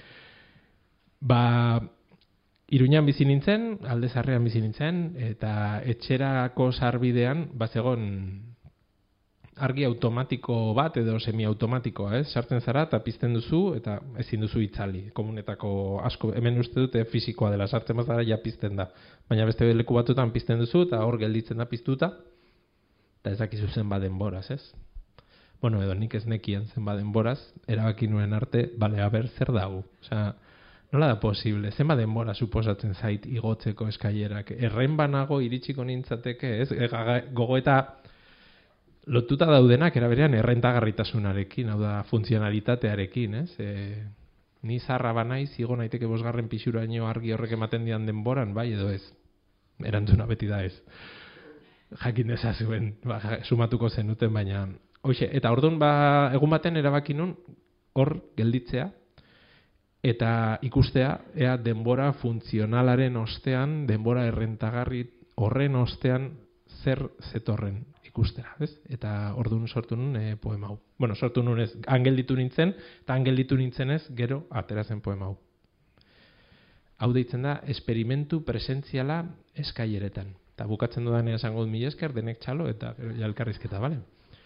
Iruñan bizi nintzen, Alde Zaharrean bizi nintzen, eta etxerako sarbidean bazegon argi automatiko bat edo semiautomatikoa, sartzen zara eta pizten duzu eta ezin duzu itzali. Komunetako asko, hemen uste dute fisikoa dela, sartzen bazara ja pizten da. Baina beste leku batutan pizten duzu eta hor gelditzen da piztuta, eta ez dakizu zenbat denboraz, ez? Bueno, edo nik ez nekien zenbat denboraz, erabaki nuen arte, bale, aber, zer dago? Osea, nola da posible? Zenbat denbora suposatzen zait igotzeko eskailerak? Erren banago iritsiko nintzateke, ez? Gogoeta lotuta daudenak eraberean errentagarritasunarekin, hau da funtzionalitatearekin, ez? Ni zarra banaiz, igo naiteke 5. pisuraino argi horrek ematen dian denboran, bai edo ez? Erantzuna beti da ez. Jakin dezazuen, sumatuko zenuten, baina... Hoxe, eta orduan egun baten erabaki nun hor gelditzea, eta ikustea, ea denbora funtzionalaren ostean, denbora errentagarri horren ostean zer zetorren ikustera, ez? Eta orduan sortu nun poema hau. Bueno, sortu nun ez, gelditu nintzen, eta gelditu nintzen ez, gero aterazen poema hau. Hau deitzen da, esperimentu presentziala eskaileretan. Eta bukatzen dudanean esango dut mila esker, denek txalo, eta elkarrizketa, bale?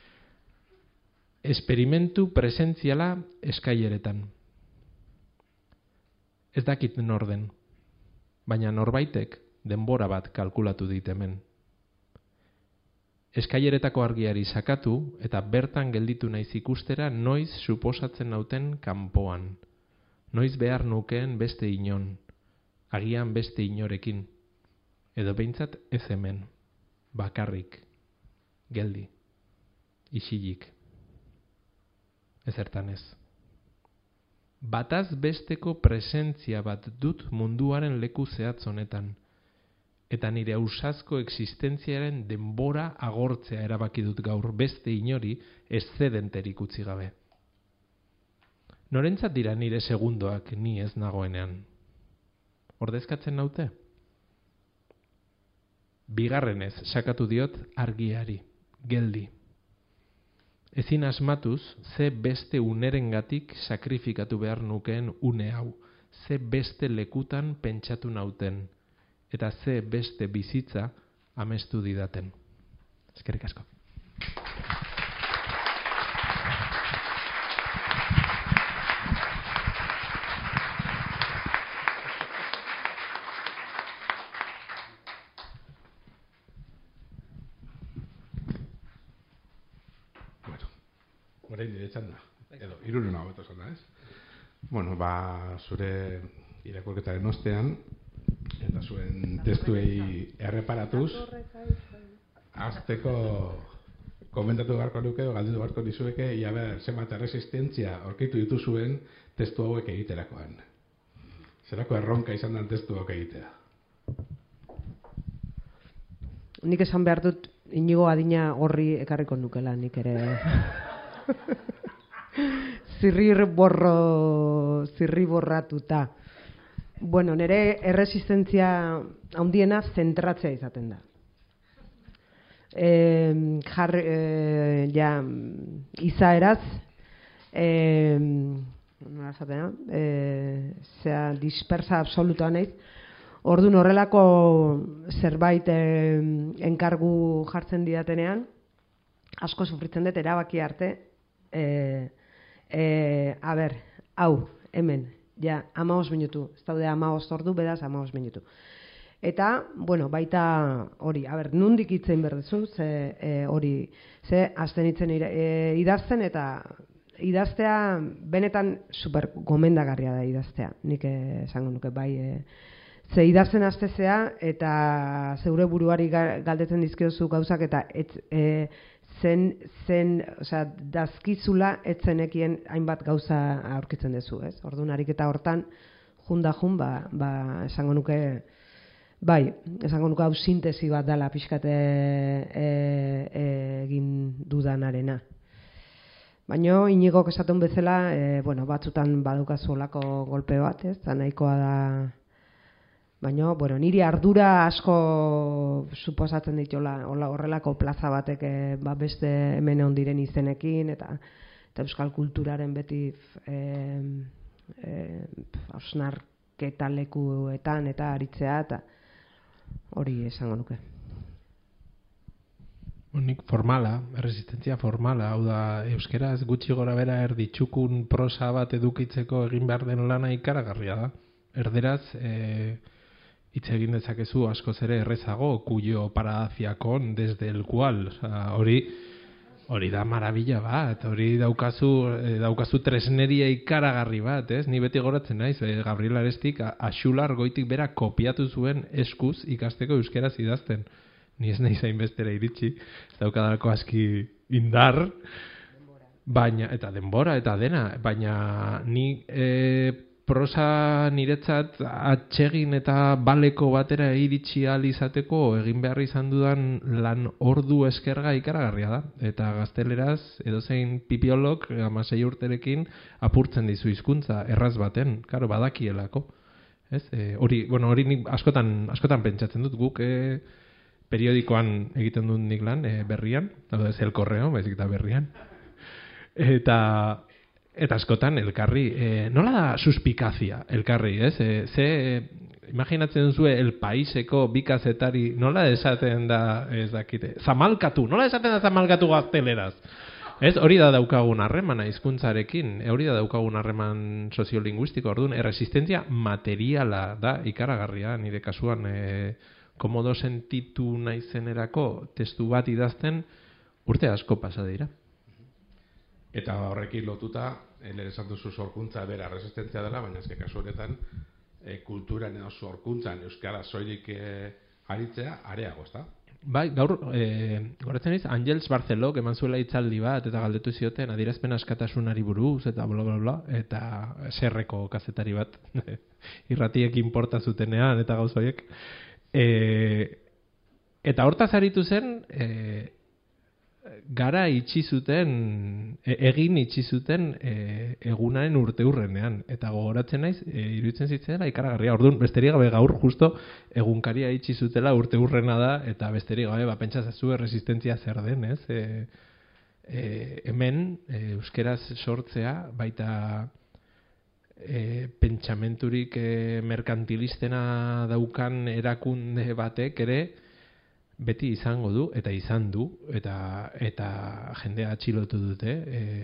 Esperimentu presentziala eskaileretan. Ez dakit norden, baina norbaitek denbora bat kalkulatu dit hemen. Eskaileretako argiari sakatu eta bertan gelditu naiz ikustera noiz suposatzen nauten kanpoan. Noiz behar nukeen beste inon, agian beste inorekin. Edo behintzat ez hemen, bakarrik, geldi, isilik. Ezertan ez. Bataz besteko presentzia bat dut munduaren leku zehatz honetan, eta nire ausazko existentziaren denbora agortzea erabaki dut gaur beste inori eszedenterik utzi gabe. Norentzat dira nire segundoak ni ez nagoenean? Ordezkatzen naute? Bigarrenez sakatu diot argiari, geldi. Ezin asmatuz, ze beste unerengatik sakrifikatu behar nukeen une hau, ze beste lekutan pentsatu nauten, eta ze beste bizitza amestu didaten. Eskerrik asko. Horain dire txanda, edo, iruruna hobeto esan da, ez? Bueno, zure irakurketaren ostean, eta zuen testuei erreparatuz, hasteko komentatu beharko nuke, galdetu beharko dizueke, ia ber, zenbat erresistentzia aurkitu dituzuen testu hauek egiterakoan. Zerako erronka izan den testu hauek egitea? Nik esan behar dut, Inigo adina horri ekarriko nukela, nik ere. Zirriborratuta. Bueno, nire erresistentzia handiena zentratzea izaten da. Izaeraz, dispersa absolutoa naiz. Orduan horrelako zerbait enkargu jartzen didatenean, asko sufritzen dut erabaki arte, hau, hemen, ja, 15 minutu, ez daude 15 ordu, bedaz 15 minutu. Eta, bueno, baita hori, nondik hitzein berdezu, ze azten hitzen idazten, eta idaztea benetan super gomendagarria da idaztea, nik esango nuke bai, ze idazten hastezea eta zeure buruari galdetzen dizkiozu gauzak eta dazkizula etzenekien hainbat gauza aurkitzen duzu, ez? Orduan ariketa hortan jun, esango nuke bai, esango nuke hau sintesi bat dela pixkat egin dudanarena. Baina Inigok esaten bezala, batzutan badukazu olako golpe bat, ez? Eta nahikoa da. Baina, niri ardura asko suposatzen ditola horrelako plaza batek beste hemen ondiren izenekin eta euskal kulturaren beti hausnarketa lekuetan eta aritzea eta hori esango nuke. Nik formala, erresistentzia formala, hau da euskeraz gutxi gora bera erditxukun prosa bat edukitzeko egin behar den lana ikaragarria da. Erderaz, hitz egin dezakezu askoz ere errezago, cuyo paradaziakon desde el cual, hori da marabila bat, hori daukazu tresneria ikaragarri bat, ez? Ni beti goratzen naiz, Gabriel Arestik Axular goitik bera kopiatu zuen eskuz ikasteko euskeraz idazten. Ni ez nahi zain bestera iritsi, ez daukadalako aski indar, eta denbora eta dena, baina ni prosa niretzat atsegin eta baleko batera iritsi ahal izateko egin behar izan dudan lan ordu eskerga ikaragarria da. Eta gazteleraz edozein pipiolok 16 urterekin apurtzen dizu hizkuntza erraz baten, karo badakielako. Hori nik askotan pentsatzen dut guk periodikoan egiten dut nik lan berrian, ez El Correo, baizik eta berrian. Eta askotan elkarri, nola da suspikazia elkarri, ez? Imaginatzen duzue El Paiseko bi kazetari, nola esaten da, ez dakite, zamalkatu, nola esaten da zamalkatu gazteleraz? Ez, hori da daukagun harremana hizkuntzarekin, hori da daukagun harreman soziolinguistiko, orduan, erresistentzia materiala da ikaragarria, nire kasuan, komodo sentitu naizenerako testu bat idazten urte asko pasa dira. Eta horrekin lotuta, lehen esan duzu sorkuntza bera resistentzia dela, baina ezke kasu honetan kulturan edo sorkuntzan euskara soilik aritzea areago, ezta? Bai, gaur, goratzen naiz, Angels Barcelok eman zuela hitzaldi bat, eta galdetu zioten adierazpen askatasunari buruz, eta bla bla bla, eta serreko kazetari bat, irratiek inporta zutenean, eta gauza horiek. Eta hortaz aritu zen, gara itxi zuten, egin itxi zuten egunaren urteurrenean. Eta gogoratzen naiz, iruditzen zitzela ikaragarria. Orduan, besterik gabe gaur, justo egunkaria itxi zutela urteurrena da, eta besterik gabe, pentsazazu erresistentzia zer den, ez? Hemen, euskeraz sortzea, baita pentsamenturik merkantilistena daukan erakunde batek ere, beti izango du, eta izan du, eta jendea atxilotu dute,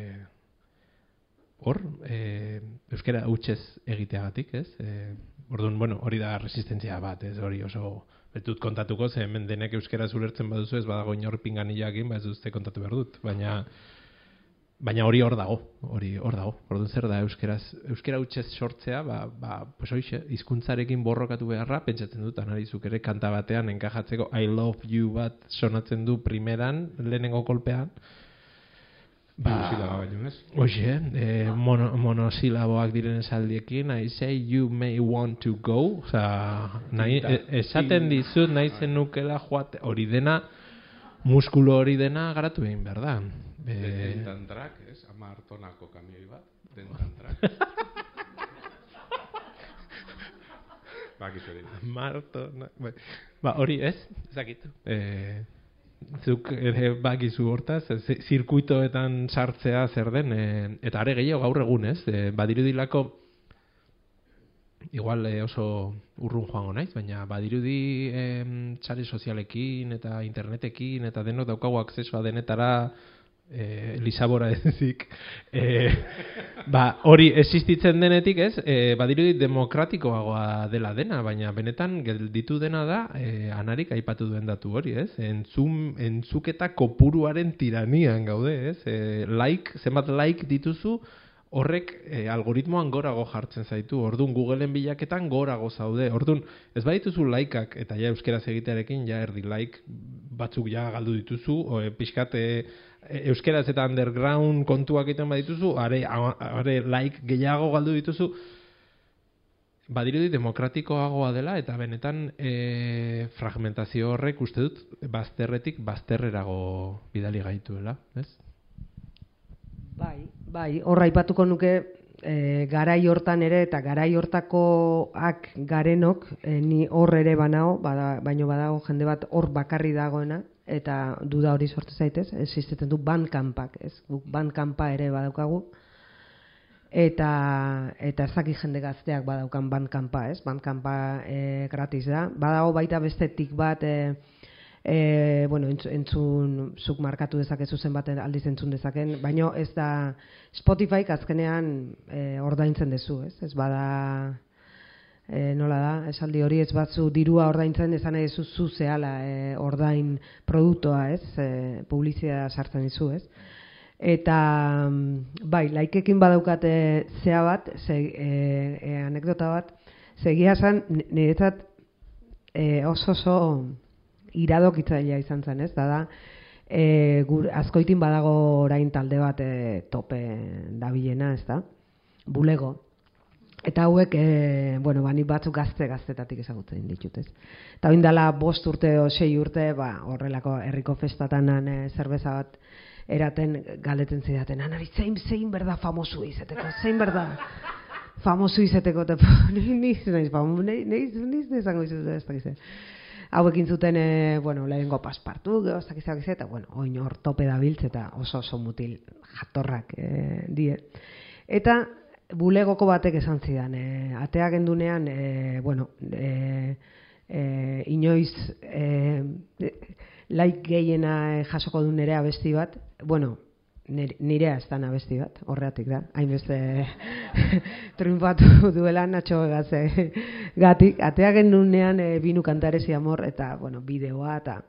euskara hutsez egiteagatik, ez? Orduan, hori da resistentzia bat, ez? Hori oso, betut kontatuko, ze hemen denek euskara zulertzen baduzu, ez badago inor pinganilakin, ez duzte kontatu behar dut, baina Baina hori hor dago. Orduan zer da euskera hutsez sortzea, pues hoxe, hizkuntzarekin borrokatu beharra, pentsatzen dut anarizuk ere kanta batean enkajatzeko I love you bat sonatzen du primeran, lehenengo kolpean. Hoxe, monosilaboak diren esaldiekin, I say you may want to go, esaten dizut nahi zenukela joate, hori dena, muskulu hori dena garatu egin behar da. Dentantrak, ez? 10 tonako kamioi bat, dentantrak. Bakizu hori. 10 tonak. Hori ez, ezakit. Zuk ere bakizu hortaz, zirkuitoetan sartzea zer den, eta are gehiago gaur egun ez, badirudilako, igual oso urrun joango naiz, baina badirudi sare sozialekin eta internetekin eta denok daukagu akzesoa denetara Lisabora ezik hori existitzen denetik ez, badirudi demokratikoagoa dela dena, baina benetan gelditu dena da anarik aipatu duen datu hori ez, entzuketa kopuruaren tiranian gaude ez, zenbat like dituzu horrek algoritmoan gorago jartzen zaitu, orduan Googleen bilaketan gorago zaude, orduan ez badituzu likeak eta ja euskeraz egitearekin ja erdi like batzuk ja galdu dituzu, pixkat euskeraz eta underground kontuak egiten badituzu, are like gehiago galdu dituzu, badirudi demokratikoagoa dela eta benetan fragmentazio horrek uste dut bazterretik bazterrerago bidali gaituela, ez? Bai, horra aipatuko nuke garai hortan ere eta garai hortakoak garenok ni hor ere banao, baino badago jende bat hor bakarri dagoena eta duda hori sortu zaitez, existitzen du Bandcampak, ez? Guk Bandcampa ere badaukagu eta ezaki jende gazteak badaukan Bandcampa, ez? Bandcampa gratis da. Badago baita bestetik bat entzun zuk markatu dezakezu zenbat aldiz entzun dezaken, baino ez da Spotifyk azkenean ordaintzen dezu, ez? Ez bada nola da, esaldi hori ez batzu dirua ordaintzen esan nahi dezu zu zehala ordain produktoa, ez? Publizia sartzen dizu, ez? Eta bai, laikekin badaukate zea bat, anekdota bat, segia esan niretzat oso iradokitzailea izan zen, ez? Da, Azkoitin badago orain talde bat tope dabilena, ez da? Bulego. Eta hauek, nik batzuk gaztetatik ezagutzen ditut, ez? Eta oindala 5 urte o 6 urte, horrelako herriko festatanan zerbeza bat eraten galdetzen zidaten, anari zein berda famosu izeteko, zein berda famosu izeteko, eta niz nezango izutu ez dakize. Hauekin zuten, lehengo paspartu, gozak eta, oin hor tope dabiltz, eta oso mutil jatorrak die. Eta bulegoko batek esan zidan, atea gendunean, inoiz like gehiena jasoko du nire abesti bat, nirea ez da abesti bat, horreatik da, hainbeste triunfatu duela Nacho Gaze gatik, atea gendunean binu kantarezi amor, eta, bideoa, eta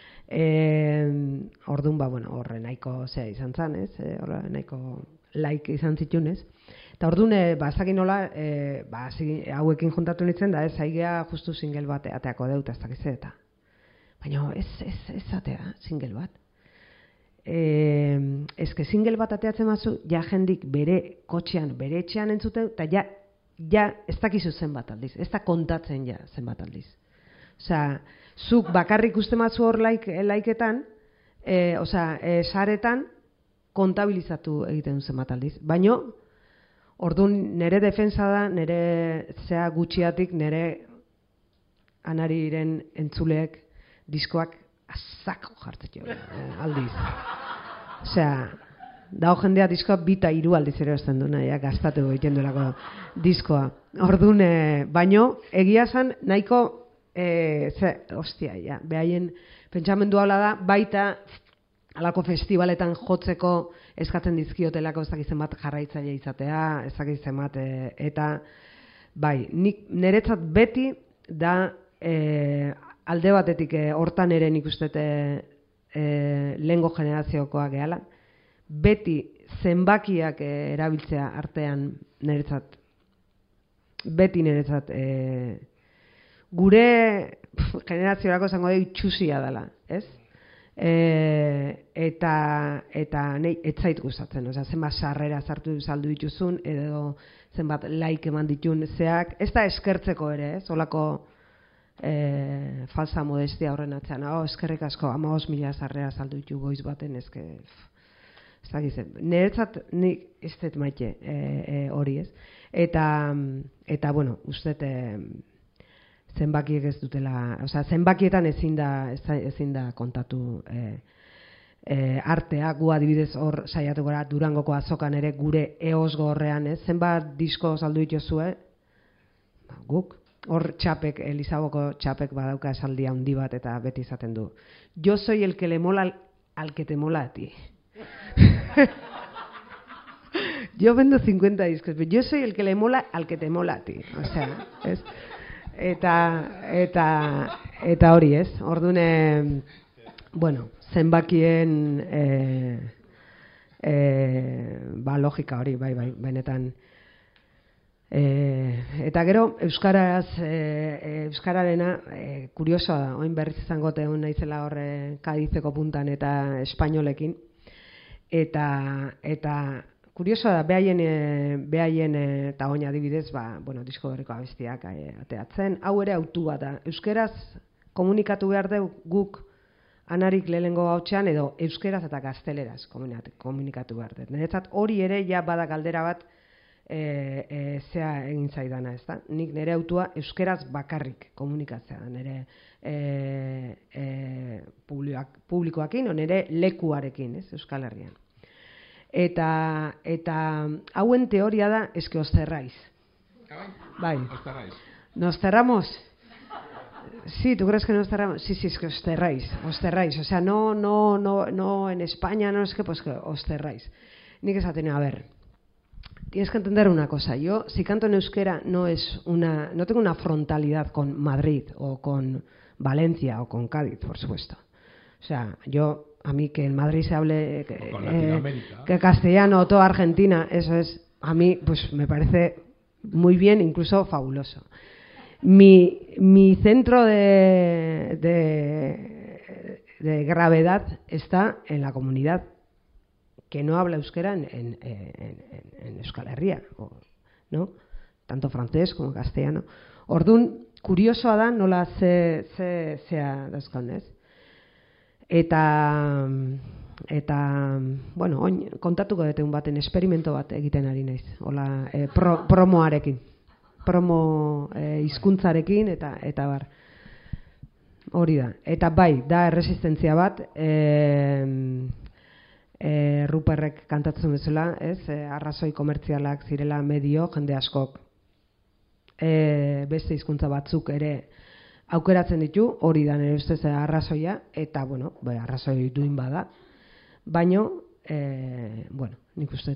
orduan, horre nahiko zea izan zan, ez? Horre nahiko like izan zitun, ez? Eta orduan, bazakin nola, hauekin juntatu nintzen da, ez aigea justu single bat ateako deut, ez dakiz eta. Baina ez atea single bat. Ezke single bat ateatzen mazu, ja jendik bere kotxean, bere etxean entzuteu, eta ja ez dakizu zenbat aldiz, ez da kontatzen ja zenbat aldiz. Osea, zuk bakarrik uste mazu hor laiketan, saretan kontabilizatu egiten zenbat aldiz. Baina, orduan nire defensa da, nire zea gutxiatik, nire anariren entzuleek diskoak azako jartzen aldiz. Osea, dago jendea diskoa 2 eta 3 aldiz ere osten duena, gastatu egiten duelako diskoa. Orduan, baino, egia zan nahiko, behaien pentsamendu hala da, baita halako festivaletan jotzeko eskatzen dizkiotelako ezakizen bat jarraitzaile izatea, ezakizen bat, eta bai, niretzat beti da alde batetik hortan ere nik ustete lehengo generaziokoa gehala, beti zenbakiak erabiltzea artean niretzat, beti niretzat, gure generaziorako esango dugu itxusia dela, ez? Eta nahi etzait gustatzen, zenbat sarrera sartu saldu dituzun, edo zenbat like eman ditun zeak, ez da eskertzeko ere, ez? Olako falsa modestia horren atzean, eskerrik asko, 15.000 sarrera saldu ditu goiz baten, ezke, ez da gizet, niretzat nik ez dut maite hori, ez? Eta bueno, uste zenbakiek ez dutela, zenbakietan ezin da kontatu artea, gu adibidez hor saiatu gara Durangoko azokan ere gure eosgo horrean, zenbat disko saldu dituzue, guk, hor txapek, Elizaboko txapek badauka esaldi handi bat eta beti izaten du. Yo soy el que le mola al que te mola a ti. Yo vendo 50 discos, pero yo soy el que le mola al que te mola a ti. O sea, ez? Eta hori, ez? Orduan, bueno, zenbakien logika hori, bai, benetan. Eta gero, euskararena, kuriosoa da, oin berriz izango teun naizela horre Kadizeko puntan eta espainolekin. Eta kuriosoa da, behaien eta oin adibidez, bueno, disko berriko abestiak ateatzen. Hau ere autu bat da. Euskeraz komunikatu behar dugu guk anarik lehenengo hautsean edo euskeraz eta gazteleraz komunikatu behar dugu. Niretzat hori ere ja bada galdera bat zea egin zaidana, ez da? Nik nire autua euskeraz bakarrik komunikatzea da, nire publikoakin o nire lekuarekin, ez, Euskal Herrian. Eta hauen teoria da, eske osterraiz. Bai. ¿Nos cerramos? Sí, ¿tú crees que nos cerramos? Sí, es que osterraiz. O sea, no en España, no es que, pues que osterraiz. Ni que se ha tenido, a ver. Tienes que entender una cosa. Yo, si canto en euskera, no tengo una frontalidad con Madrid o con Valencia o con Cádiz, por supuesto. O sea, a mí que en Madrid se hable que castellano o toda Argentina, eso es, a mí pues me parece muy bien, incluso fabuloso. Mi centro de gravedad está en la comunidad que no habla euskera en Euskal Herria, ¿no? Tanto francés como castellano. Orduan, kuriosoa da nola zea dauzkanez. Eta bueno, oin kontatuko dut un baten esperimento bat egiten ari naiz. Hola, promoarekin. Hizkuntzarekin eta bar. Hori da. Eta bai, da erresistentzia bat, Ruperrek kantatzen bezala, ez? Arrazoi komertzialak zirela medio, jende askok beste hizkuntza batzuk ere aukeratzen ditu, hori da nire ustez arrazoia, eta, bueno, arrazoi duin bada. Baina, bueno, nik uste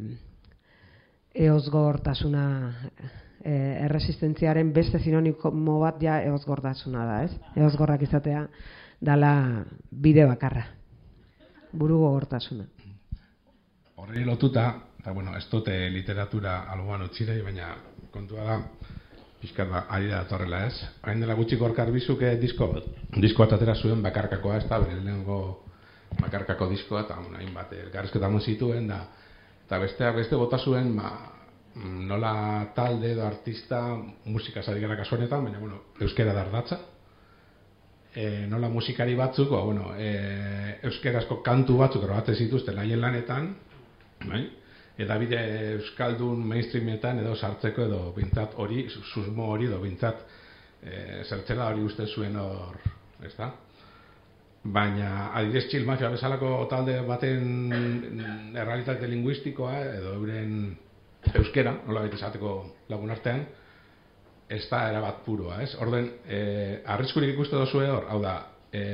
eozgortasuna erresistentziaren beste sinonimo bat ja eozgortasuna da, ez? Eozgorrak izatea dala bide bakarra. Burugogortasuna. Horri lotuta, eta, bueno, ez dute literatura alboan utzirei, baina kontua da, pixkat ari da torrela, ez? Hain dela gutxiko Orkarbizuk disko bat atera zuen bakarkakoa, ez da, bere lehenengo bakarkako diskoa, eta hainbat elkarrizketa zituen, eta beste bota zuen, nola talde edo artista musika zari gara kasu honetan, baina, bueno, euskera da ardatza. Nola musikari batzuk, bueno, euskerazko kantu batzuk grabatzen zituzten haien lanetan, bai? Eta bide euskaldun mainstreametan edo sartzeko edo bintzat hori, susmo hori edo bintzat zertzela hori uste zuen hor, ez da? Baina, adibidez Chill Mafia bezalako talde baten errealitate linguistikoa edo euren euskera, nola baita esateko lagun artean, ez da erabat puroa, ez? Orden, arriskurik ikuste dozue hor, hau da,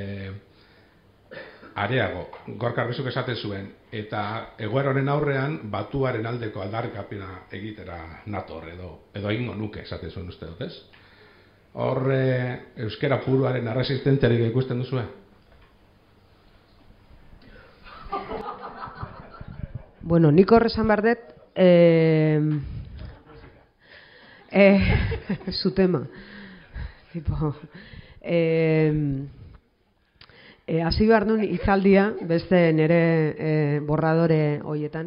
areago, Gorka Arbizuk esaten zuen, eta egoera honen aurrean batuaren aldeko aldarrikapena egitera nator edo egingo nuke esaten zuen uste dut, ez? Hor, euskera puruaren arresistentziarik ikusten duzue? Bueno, nik horrezan behar dut, su tema. Tipo, hasi behar duen hitzaldia, beste nire borradore hoietan,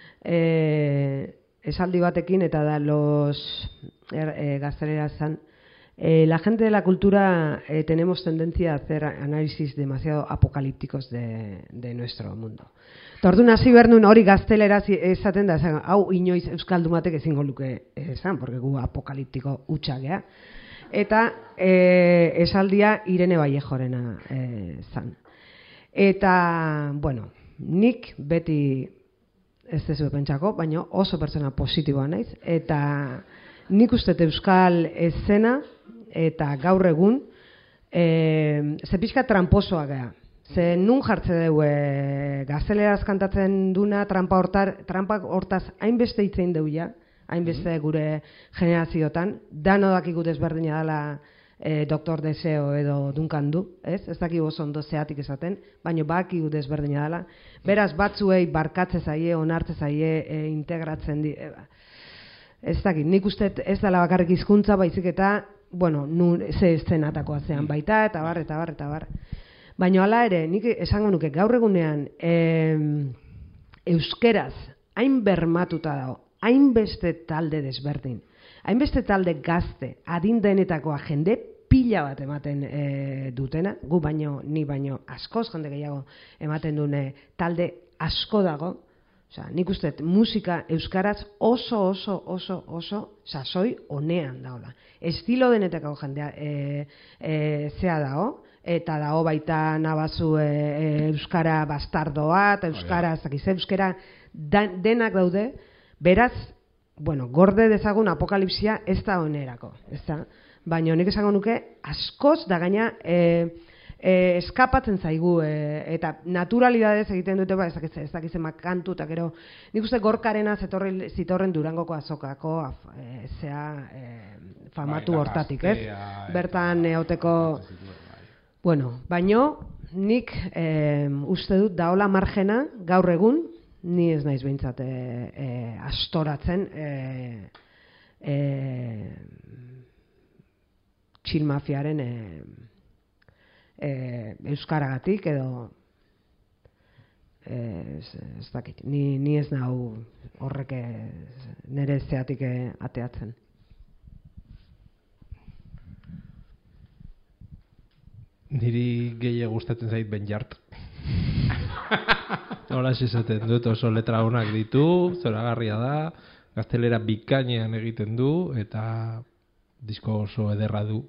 esaldi batekin, eta da gazteleraz zan, la gente de la cultura tenemos tendencia a hacer análisis demasiado apocalípticos de nuestro mundo. Orduan hasi behar nuen hori gazteleraz esaten da, hau inoiz euskaldun batek ezingo luke esan, porque gu apokaliptiko hutsak gea. Eta esaldia Irene Vallejorena zan. Eta, bueno, nik beti ez dezu pentsako, baina oso pertsona positiboa naiz, eta nik uste euskal eszena eta gaur egun ze pixka tramposoa gea. Ze nun jartze dugu gazteleraz kantatzen duna trampak hortaz hainbeste hitzein deuia, hainbeste gure generaziotan, dano dakigu desberdina dela Doktor Deseo edo Duncan Du, ez dakigu oso ondo zeatik esaten, baina bakigu desberdina dela. Beraz, batzuei barkatze zaie, onartze zaie, integratzen di... Ez dakit, nik uste ez dela bakarrik hizkuntza baizik eta, bueno, ze eszenatakoa zean baita, eta bar. Baina hala ere, nik esango nuke gaur egunean euskeraz hain bermatuta dago, hainbeste talde desberdin, hainbeste talde gazte, adindenetakoa jende pila bat ematen dutena, ni baino askoz jende gehiago ematen dune talde asko dago. Osea, nik uste musika euskaraz oso sasoi onean dagoela. Estilo denetako jendea zea dago, eta dago baita nabazu euskara bastardoa, eta euskara, euskara denak daude, beraz, bueno, gorde dezagun apokalipsia ez da onerako, ez da? Baina nik esango nuke, askoz da gaina eskapatzen zaigu, eta naturalidadez egiten dute, ez dakitzen kantu, eta gero, nik uste Gorkarena zitorren Durangoko azokako, famatu hortatik, ez? Bertan eoteko, bueno, baino, nik uste dut daola margena, gaur egun, ni ez naiz behintzat astoratzen, Chill Mafiaren euskaragatik edo ez dakit, ni ez nau horrek nire zeatik ateatzen. Niri gehiago gustatzen zait Benjart. Hola esaten dut, oso letra onak ditu, zoragarria da, gaztelera bikainean egiten du, eta disko oso ederra du.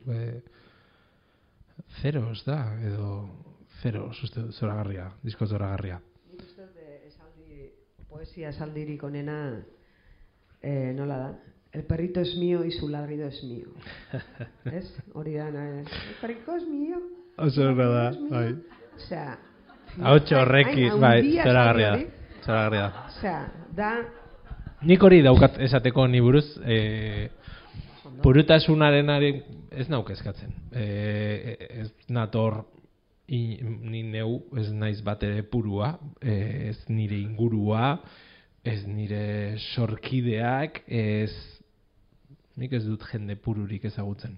Zeros da, edo Zeros, zoragarria, disko zoragarria. Nik uste poesia esaldirik onena, nola da? El perrito es mío y su ladrido es mío. ¿Ez? Hori da, el perrito es mío. Oso da, bai. Osea, ahotxo horrekin, bai, zoragarria da. Osea, da... Nik hori daukat esateko ni buruz, purutasunaren ez nauk eskatzen. Ez nator ni neu, ez naiz bat ere purua, ez nire ingurua, ez nire sorkideak, nik ez dut jende pururik ezagutzen.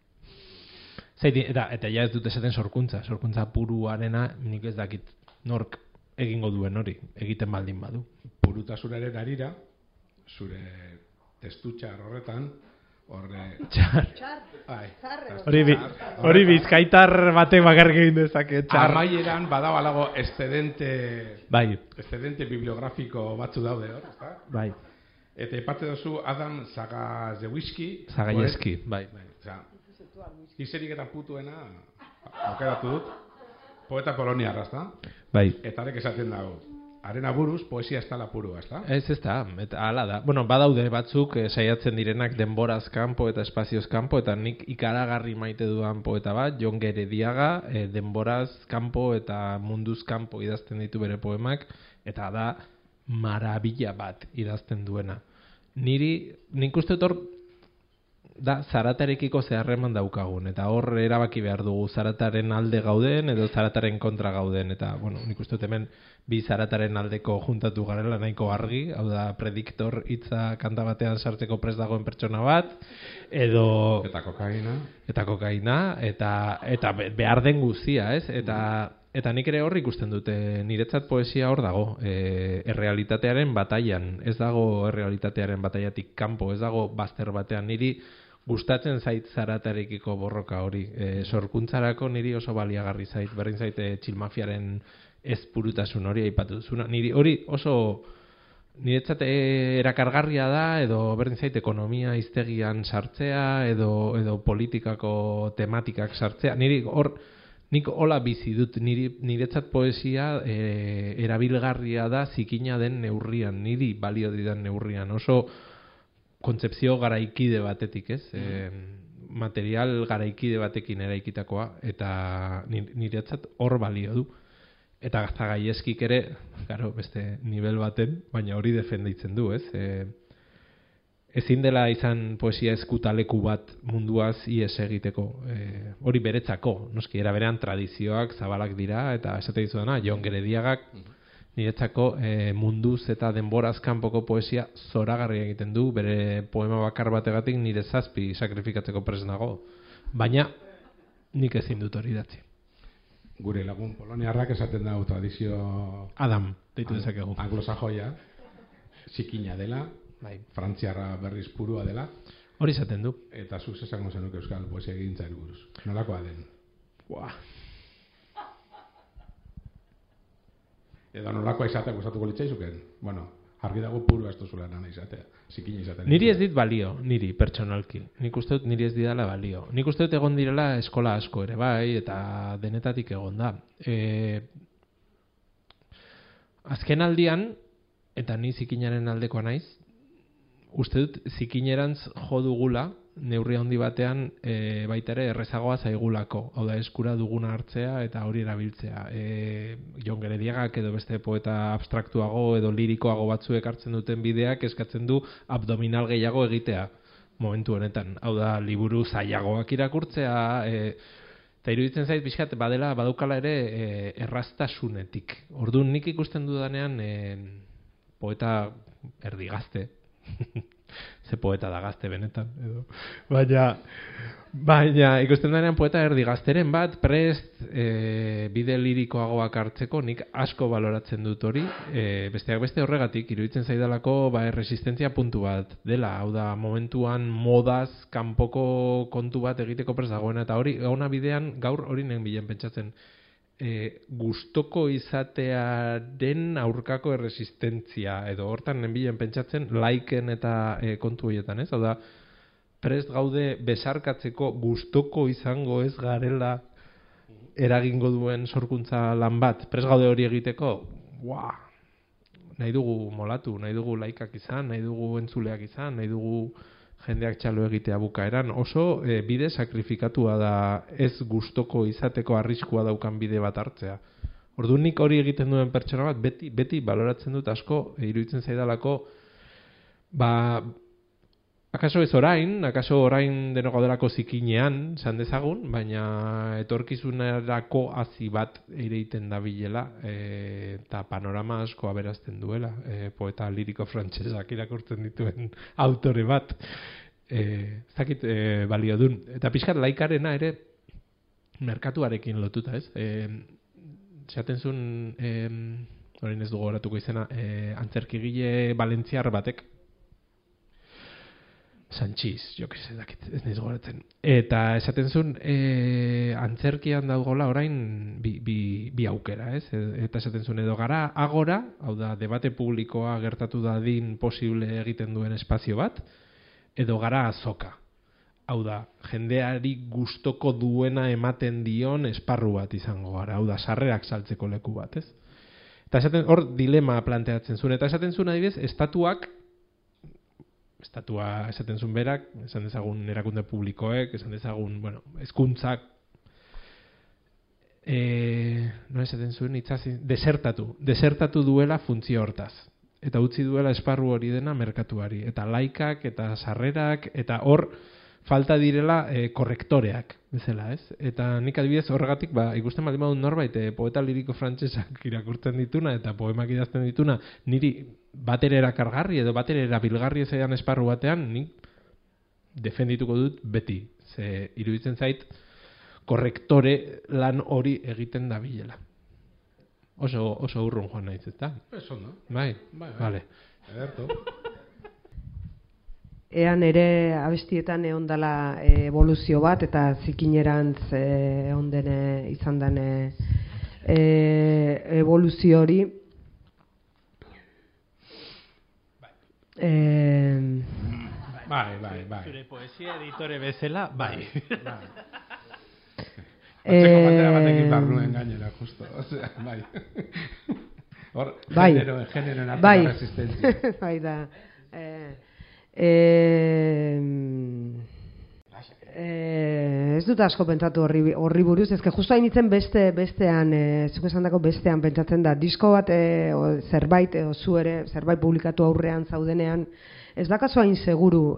Eta ja ez dut esaten sorkuntza puruarena nik ez dakit nork egingo duen hori, egiten baldin badu. Purutasunaren arira, zure testutxar horretan, hori bizkaitar batek bakarrik egin dezake. Amaieran badabalago excedente bibliografiko batzu daude hor, ezta? Bai. Eta ipatze duzu Adam Zagajewski. Zagajewski, bai. Izerik eta putuena aukeratu dut. Poeta poloniarra, ezta? Bai. Eta arek esaten dago. Haren aburuz, poesia ez dela purua, ez da? Ez da, eta hala da. Bueno, badaude batzuk saiatzen direnak denboraz kanpo eta espazioz kanpo, eta nik ikaragarri maite dudan poeta bat, Jon Gerediaga, denboraz kanpo eta munduz kanpo idazten ditu bere poemak, eta da marabila bat idazten duena. Nik uste hor da zaratarekiko zeharreman daukagun, eta hor erabaki behar dugu zarataren alde gauden edo zarataren kontra gauden, eta bueno, nik uste dut hemen bi zarataren aldeko juntatu garela nahiko argi, hau da prediktor hitza kanta batean sartzeko prest dagoen pertsona bat, edo Eta kokaina, eta behar den guztia, ez? Eta nik ere hor ikusten dute, niretzat poesia hor dago, errealitatearen bataian, ez dago errealitatearen bataiatik kanpo, ez dago bazter batean, niri gustatzen zait zaratarekiko borroka hori, sorkuntzarako niri oso baliagarri zait, berdin zait txilmafiaren ez purutasun hori aipatu duzuna, niri hori oso niretzat erakargarria da, edo berdin zait ekonomia hiztegian sartzea, edo politikako tematikak sartzea, nik hola bizi dut, niretzat poesia erabilgarria da zikina den neurrian, niri balio didan neurrian, oso kontzepzio garaikide batetik, ez? Material garaikide batekin eraikitakoa, eta niretzat hor balio du. Eta Gaztagaieskik ere, claro, beste nivel baten, baina hori defenditzen du, ez? Ezin dela izan poesia eskutaleku bat munduaz ies egiteko. Hori beretzako, noski, era berean tradizioak zabalak dira, eta esate dizudana, Jon Gerediagak niretzako munduz eta denboraz kanpoko poesia zoragarria egiten du, bere poema bakar bategatik nire 7 sakrifikatzeko prest nago. Baina nik ezin dut hori idatzi. Gure lagun poloniarrak esaten dau tradizio Adam, deitu dezakegu. Anglosajoia, zikina dela, frantziarra berriz purua dela. Hori esaten du. Eta zuz esango zenuke euskal poesia egintzari buruz. Nolakoa den? Edo nolakoa izatea gustatuko litzaizuken? Bueno, argi dago purua ez duzula nana izatea. Zikina izatea. Niri ez dit balio, niri, pertsonalki. Nik uste dut niri ez didala balio. Nik uste dut egon direla eskola asko ere bai, eta denetatik egon da. Azken aldian, eta ni zikinaren aldekoa naiz, uste dut zikinerantz jo dugula, neurri handi batean baita ere errezagoa zaigulako. Hau da, eskura duguna hartzea eta hori erabiltzea. Jon Gerediagak edo beste poeta abstraktuago edo lirikoago batzuek hartzen duten bideak eskatzen du abdominal gehiago egitea momentu honetan. Hau da, liburu zailagoak irakurtzea, eta iruditzen zait pixkat badaukala ere erraztasunetik. Orduan nik ikusten dudanean poeta erdigazte, ze poeta da gazte benetan, edo. Baina ikusten denean poeta erdigazteren bat prest bide lirikoagoak hartzeko nik asko baloratzen dut hori, besteak beste horregatik iruditzen zaidalako erresistentzia puntu bat dela, hau da momentuan modaz kanpoko kontu bat egiteko prest dagoena, eta hori gauna bidean gaur hori nen bilen pentsatzen, gustoko izatearen aurkako erresistentzia, edo hortan nenbilen pentsatzen laiken eta kontu horietan, ez? Hau da, prest gaude besarkatzeko gustoko izango ez garela eragingo duen sorkuntza lan bat, prest gaude hori egiteko, nahi dugu molatu, nahi dugu laikak izan, nahi dugu entzuleak izan, nahi dugu jendeak txalo egitea bukaeran, oso bide sakrifikatua da ez gustoko izateko arriskua daukan bide bat hartzea. Orduan nik hori egiten duen pertsona bat beti baloratzen dut asko, iruditzen zaidalako, akaso ez orain denoko delako zikinean, esan dezagun, baina etorkizunerako hazi bat ereiten dabilela, eta panorama asko aberazten duela, poeta liriko frantsesak irakurtzen dituen autore bat, zakit balio dun. Eta pixkat laikarena ere merkatuarekin lotuta, ez? Zaten zuen, orain ez dugu horatuko izena, antzerkigile valentziar batek, Sanchiz, jo que se dakit, ez naiz goratzen. Eta esaten zuen, antzerkian daugola orain bi aukera, ez? Eta esaten zuen edo gara agora, hau da, debate publikoa gertatu dadin posible egiten duen espazio bat, edo gara azoka. Hau da, jendeari gustoko duena ematen dion esparru bat izango gara, hau da, sarrerak saltzeko leku bat, ez? Eta esaten, hor dilema planteatzen zuen, eta esaten zuen adibidez, estatua esaten zuen berak, esan dezagun erakunde publikoek, esan dezagun, hezkuntzak, no esaten zuen itzazi, desertatu duela funtzio hortaz. Eta utzi duela esparru hori dena merkatuari. Eta laikak, eta sarrerak, eta hor falta direla korrektoreak, bezala, ez? Eta nik adibidez horregatik, ikusten baldin badut norbait poeta liriko frantsesak irakurtzen dituna eta poemak idazten dituna, niri batere erakargarri edo batere erabilgarri ezaidan esparru batean, nik defendituko dut beti. Ze iruditzen zait, korrektore lan hori egiten da bilela. Oso urrun joan naiz, ezta? Ez ondo. Bai. Vale. Ederto. Ean ere abestietan egon dela evoluzio bat eta zikinerantz izan den evoluzio hori. Bai. Zure poesia editore bezala, bai. Atzeko batera batekin barruen gainera, justo. Bai. Hor, generen arteko resistentzia. Bai da. Ez dut asko pentsatu horri buruz, ezke justu hain itzen bestean, zuk esan dako bestean pentsatzen da, disko bat zerbait, zu ere, zerbait publikatu aurrean zaudenean, ez dakazu hain seguru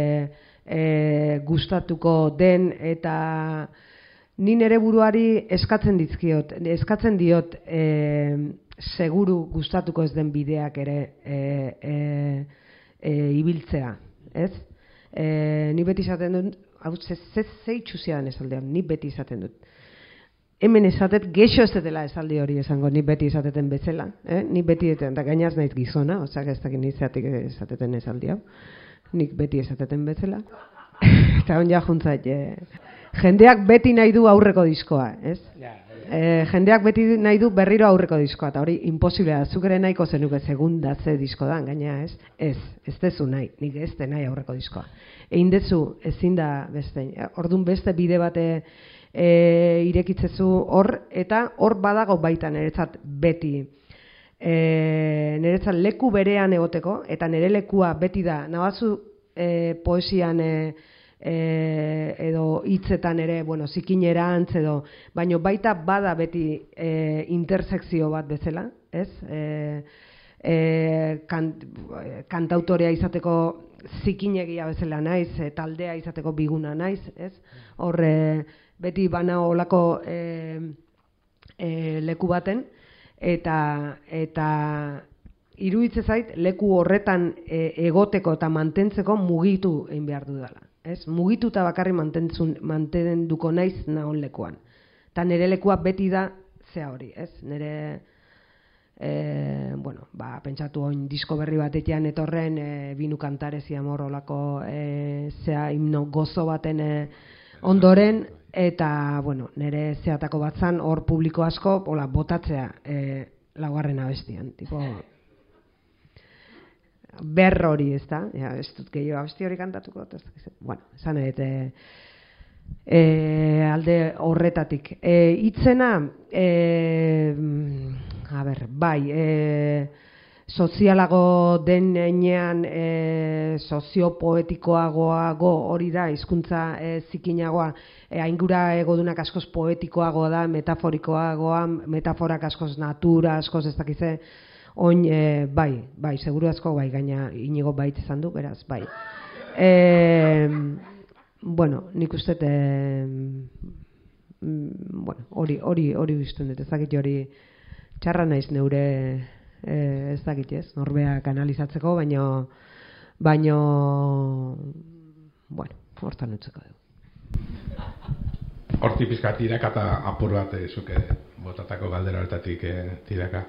gustatuko den, eta ni nere buruari eskatzen diot seguru gustatuko ez den bideak ere ibiltzea, ez? Ni beti izaten dut, hau ze itxuziadan esaldean, ni beti izaten dut. Hemen esatet, gexo ez dela esaldi hori esango, ni beti izateten bezala, ni beti eta gainaz naiz gizona, osak ez dakit nizatik esateten esaldi hau, nik beti esateten bezala, eta on ja juntzait, jendeak beti nahi du aurreko diskoa, ez? Jendeak beti nahi du berriro aurreko diskoa, eta hori imposiblea da, zuk ere nahiko zenuke segunda ze disko da, gaina ez? Ez dezu nahi, nik ez de nahi aurreko diskoa. Egin dezu ezin da beste, orduan beste bide bate irekitzezu hor, eta hor badago baita niretzat beti. Niretzat leku berean egoteko, eta nire lekua beti da, nabazu poesian edo hitzetan ere, zikinerantz edo, baino baita bada beti intersekzio bat bezala, ez? Kantautorea izateko zikinegia bezala naiz, taldea izateko biguna naiz, ez? Hor beti bana olako leku baten, eta iruditzen zait leku horretan egoteko eta mantentzeko mugitu egin behar dudala. Ez? Mugituta bakarri mantenduko naiz naon lekuan. Eta nire lekua beti da zea hori, ez? Nire, pentsatu oin disko berri batean etorren, binu kantarezi amor olako zea himno gozo baten ondoren, eta, nire zeatako batzan hor publiko asko, botatzea laugarren abestian, tipo... Ber hori, ez da? Ez dut gehiago abesti hori kantatuko. Esan alde horretatik. Itzena, sozialago den enean soziopoetikoago hori da, hizkuntza zikinagoa, aingura egodunak askoz poetikoago da, metaforikoagoa, metaforak askoz natura, askoz ez dakize, oin, bai, seguru asko, bai, gaina inigo bait izan du, beraz, bai. Nik uste, hori biztun dut, ez dakit hori txarra naiz neure, ez dakit ez, norbeak analizatzeko, baino, hortan utzeko dugu. Horti pizka tiraka eta apur bat zuke botatako galdera horretatik tiraka.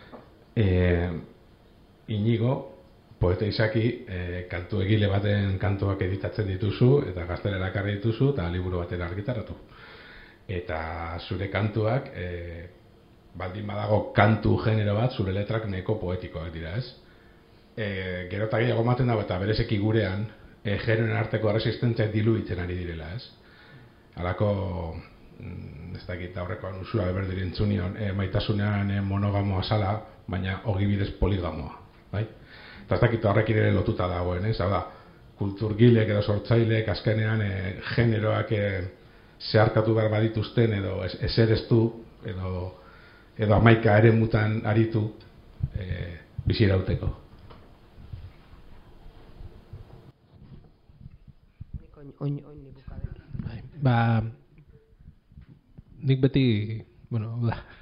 Inigo, poeta izaki, kantu egile baten kantuak editatzen dituzu eta gaztelera ekarri dituzu eta liburu batera argitaratu. Eta zure kantuak, baldin badago kantu genero bat, zure letrak nahiko poetikoak dira, ez? Gero eta gehiago maten dago eta berezeki gurean, generen arteko resistentzia diluitzen ari direla, ez? Halako, ez dakit aurrekoan usua beberdiren entzunion, maitasunean monogamoa zala, baina ogibidez poligamoa, bai? Eta ez dakit horrekin ere lotuta dagoen, ez? Hau da, kulturgilek edo sortzailek azkenean generoak zeharkatu behar badituzten edo esereztu edo amaika ere mutan aritu bizirauteko. oin bukade. Ba, nik beti, bueno,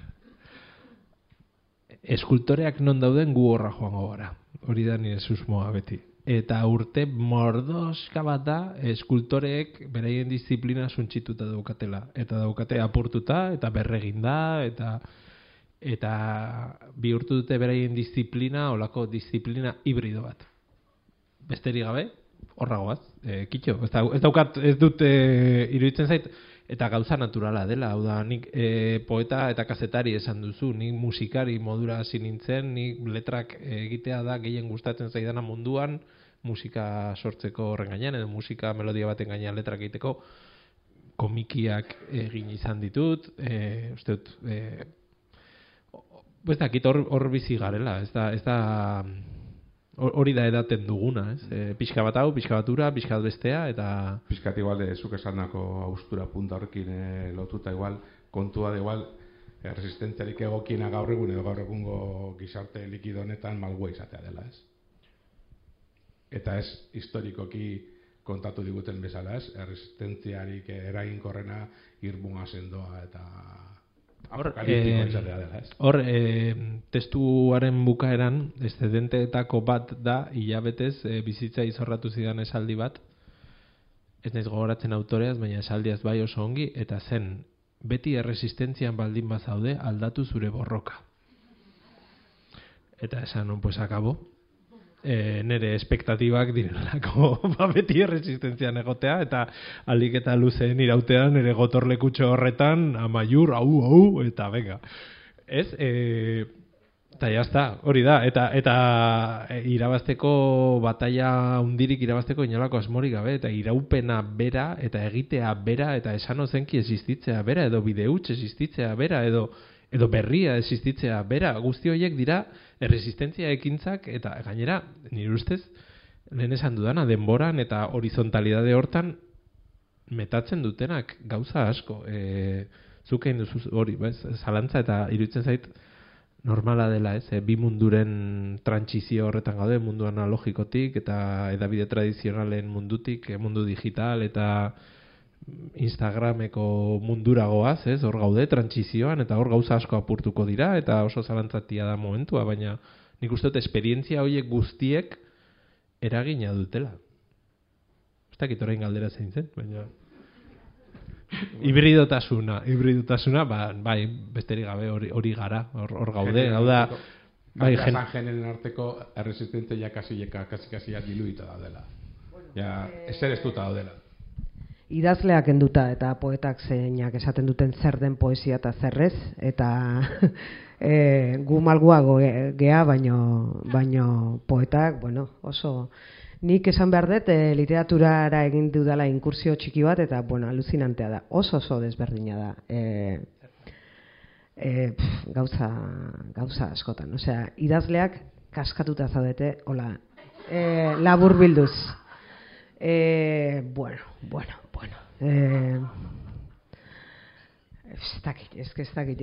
eskultoreak non dauden gu horra joango gara. Hori da nire susmoa beti. Eta urte mordoska bat da eskultoreek beraien disiplina suntsituta daukatela. Eta daukate apurtuta, eta berregin da, eta bihurtu dute beraien disiplina, olako disiplina hibrido bat. Besterik gabe, horragoaz, kitxo. Ez dut iruditzen zait, eta gauza naturala dela. Hau da, nik poeta eta kazetari esan duzu, nik musikari modura hasi nintzen, nik letrak egitea da gehien gustatzen zaidana munduan, musika sortzeko horren gainean, edo musika melodia baten gainean letrak egiteko, komikiak egin izan ditut, uste dut, ez dakit hor bizi garela, ez da hori da edaten duguna, ez? Pixka bat hau, pixka bat ura, pixka bat bestea, eta... Pixkat igual, zuk esandako austura punta horrekin lotuta igual, kontua da igual, resistentziarik egokiena gaur egun edo gaur egungo gizarte likido honetan malgua izatea dela, ez? Eta ez historikoki kontatu diguten bezala, ez? Resistentziarik eraginkorrena irmunga sendoa eta... Hor, testuaren bukaeran, eszedenteetako bat da, hilabetez, bizitza izorratu zidan esaldi bat, ez naiz gogoratzen autoreaz, baina esaldiaz bai oso ongi, eta zen, beti erresistentzian baldin bazaude, aldatu zure borroka. Eta esan, pues akabo. Nere espektatibak direlako beti erresistentzian egotea, eta alik eta luzeen irautean nere gotorlekutxo horretan amaiur, au, eta venga. Ez? Eta jazta, hori da, eta irabazteko bataia hundirik irabazteko inolako asmorik gabe, eta iraupena bera, eta egitea bera, eta esan ozenki existitzea bera, edo bideuts existitzea bera, edo berria existitzea bera, guzti horiek dira erresistentzia ekintzak, eta gainera, nire ustez, lehen esan dudana, denboran eta horizontalidade hortan metatzen dutenak gauza asko. Zukein duzu hori, zalantza eta iruditzen zait normala dela, ez? Bi munduren trantsizio horretan gaude, mundu analogikotik eta hedabide tradizionalen mundutik, mundu digital eta Instagrameko munduragoaz, ez? Hor gaude trantsizioan eta hor gauza asko apurtuko dira eta oso zalantzatia da momentua, baina nik uste dut esperientzia horiek guztiek eragina dutela. Ez dakit orain galdera zein zen, baina hibridotasuna, bai, besterik gabe hori gara, hor gaude, hau da, bai, generen arteko erresistentzia kasi diluita daudela. Ja, ezer ez duta daudela. Idazleak enduta eta poetak zeinak esaten duten zer den poesia eta zerrez, eta gu malguago gea, baino poetak, bueno, oso... Nik esan behar dut, literaturara egin dudala inkursio txiki bat, eta, bueno, aluzinantea da, oso desberdina da. Gauza askotan, osea, idazleak kaskatuta zaudete, hola, labur bilduz. Bueno. Ez dakit.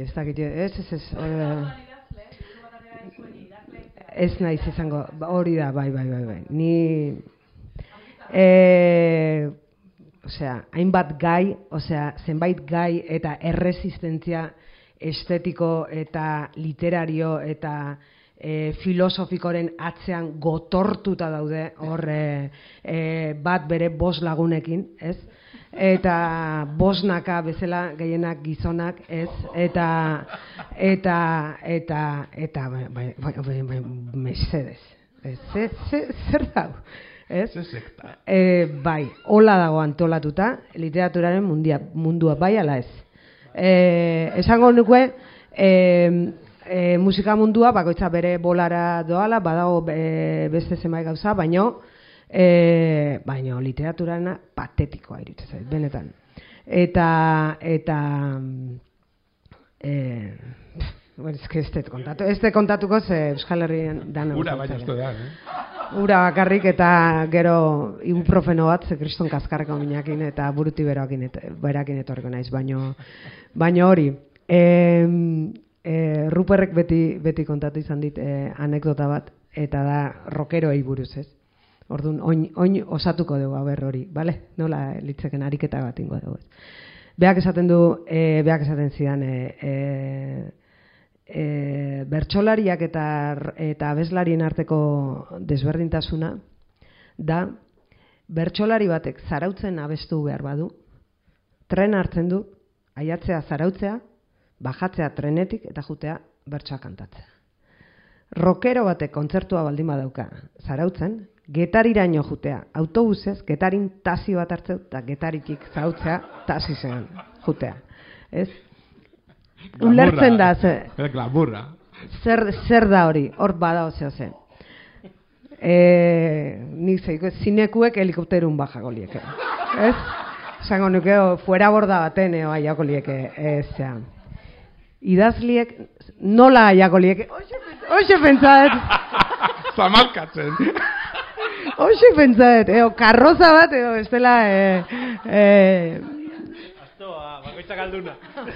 Ez naiz izango, hori da, bai. Ni, hainbat gai, zenbait gai eta erresistentzia estetiko eta literario eta filosofikoren atzean gotortuta daude, hor bat bere 5 lagunekin, ez? Eta 5naka bezala gehienak gizonak, ez? Eta mesedez. Zer dago? Ez? Bai, hola dago antolatuta literaturaren mundua, bai ala ez. Esango nuke, musika mundua bakoitza bere bolara doala, badago beste zenbait gauza, baino literaturana patetikoa iruditzen zait, benetan. Ez te kontatuko ze Euskal Herrian dana. Ura baina uste da, Ura bakarrik eta gero ibuprofeno bat, ze kriston kaskarreko minakin eta buruti berakin etorriko naiz, baino hori. Ruperrek beti kontatu izan dit anekdota bat, eta da rockeroei buruz, ez? Orduan, oin osatuko dugu aber hori, bale? Nola litzeken ariketa bat ingo dugu. Beak esaten zidan, bertsolariak eta abeslarien arteko desberdintasuna da, bertsolari batek zarautzen abestu behar badu, tren hartzen du, aiatzea zarautzea, bajatzea trenetik eta jutea bertsoa kantatzea. Rockero batek kontzertua baldin badauka zarautzen, Getariraino jutea, autobusez, Getarin taxi bat hartzeu, eta Getaritik zarautzea taxizean jutea. Ez? Ulertzen da, zer da hori, hor bada ozeo zen. Nik zeiko, zinekuek helikopterun bajako lieke. Ez? Zango nuke, fuera borda baten aiako lieke. Idazliek nola aiako lieke. Hoxe pentsadet. Zamalkatzen. Hoxe pentsadet. Karroza bat, ez dela... Astoa, bakoitzak alduna.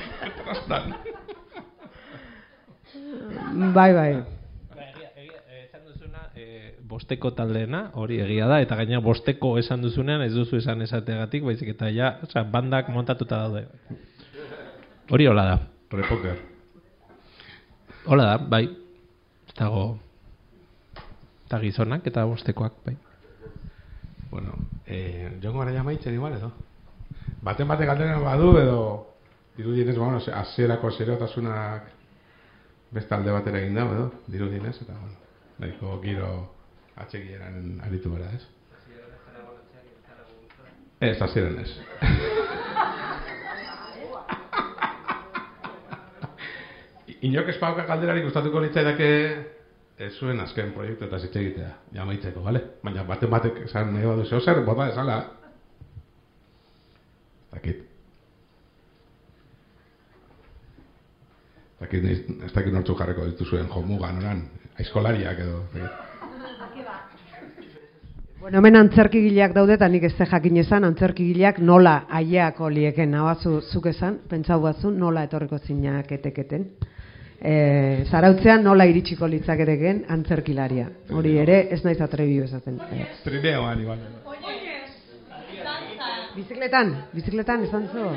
Bai. Esan duzuna, bosteko taldeena, hori egia da, eta gaina bosteko esan duzunean ez duzu esan esateagatik, baizik eta ja, bandak montatuta daude. Hori hola da. Repoker. Hola da, bai. Ez dago... Eta gizonak eta bostekoak, bai. Bueno, jongo gara jamaitzen igual, edo? Baten galderen badu, edo... Dirudienez, bueno, hasierako serotasunak beste alde batera egin dago, edo? Dirudienez, eta, bueno, nahiko giro atxegieran aritu gara, ez? Ez, hasieran ez. Inok espauka galderarik gustatuko litzaidake zuen azken proiektu eta zitze egitea, jamaitzeko, bale? Baina batek esan nahi badu zer, bota esala. Ez dakit nortzu jarreko dituzuen jomugan oran, aizkolariak edo. Bueno, hemen antzerkigileak daude, eta nik ez jakin esan, antzerkigileak nola aileako lieken, nabazu zuk esan, pentsau batzu, nola etorriko zinak eteketen. Zarautzean nola iritsiko litzaketeken antzerkilaria. Hori ere, ez naiz atrebio esaten. Trineoan, igual. Bizikletan, esan zo?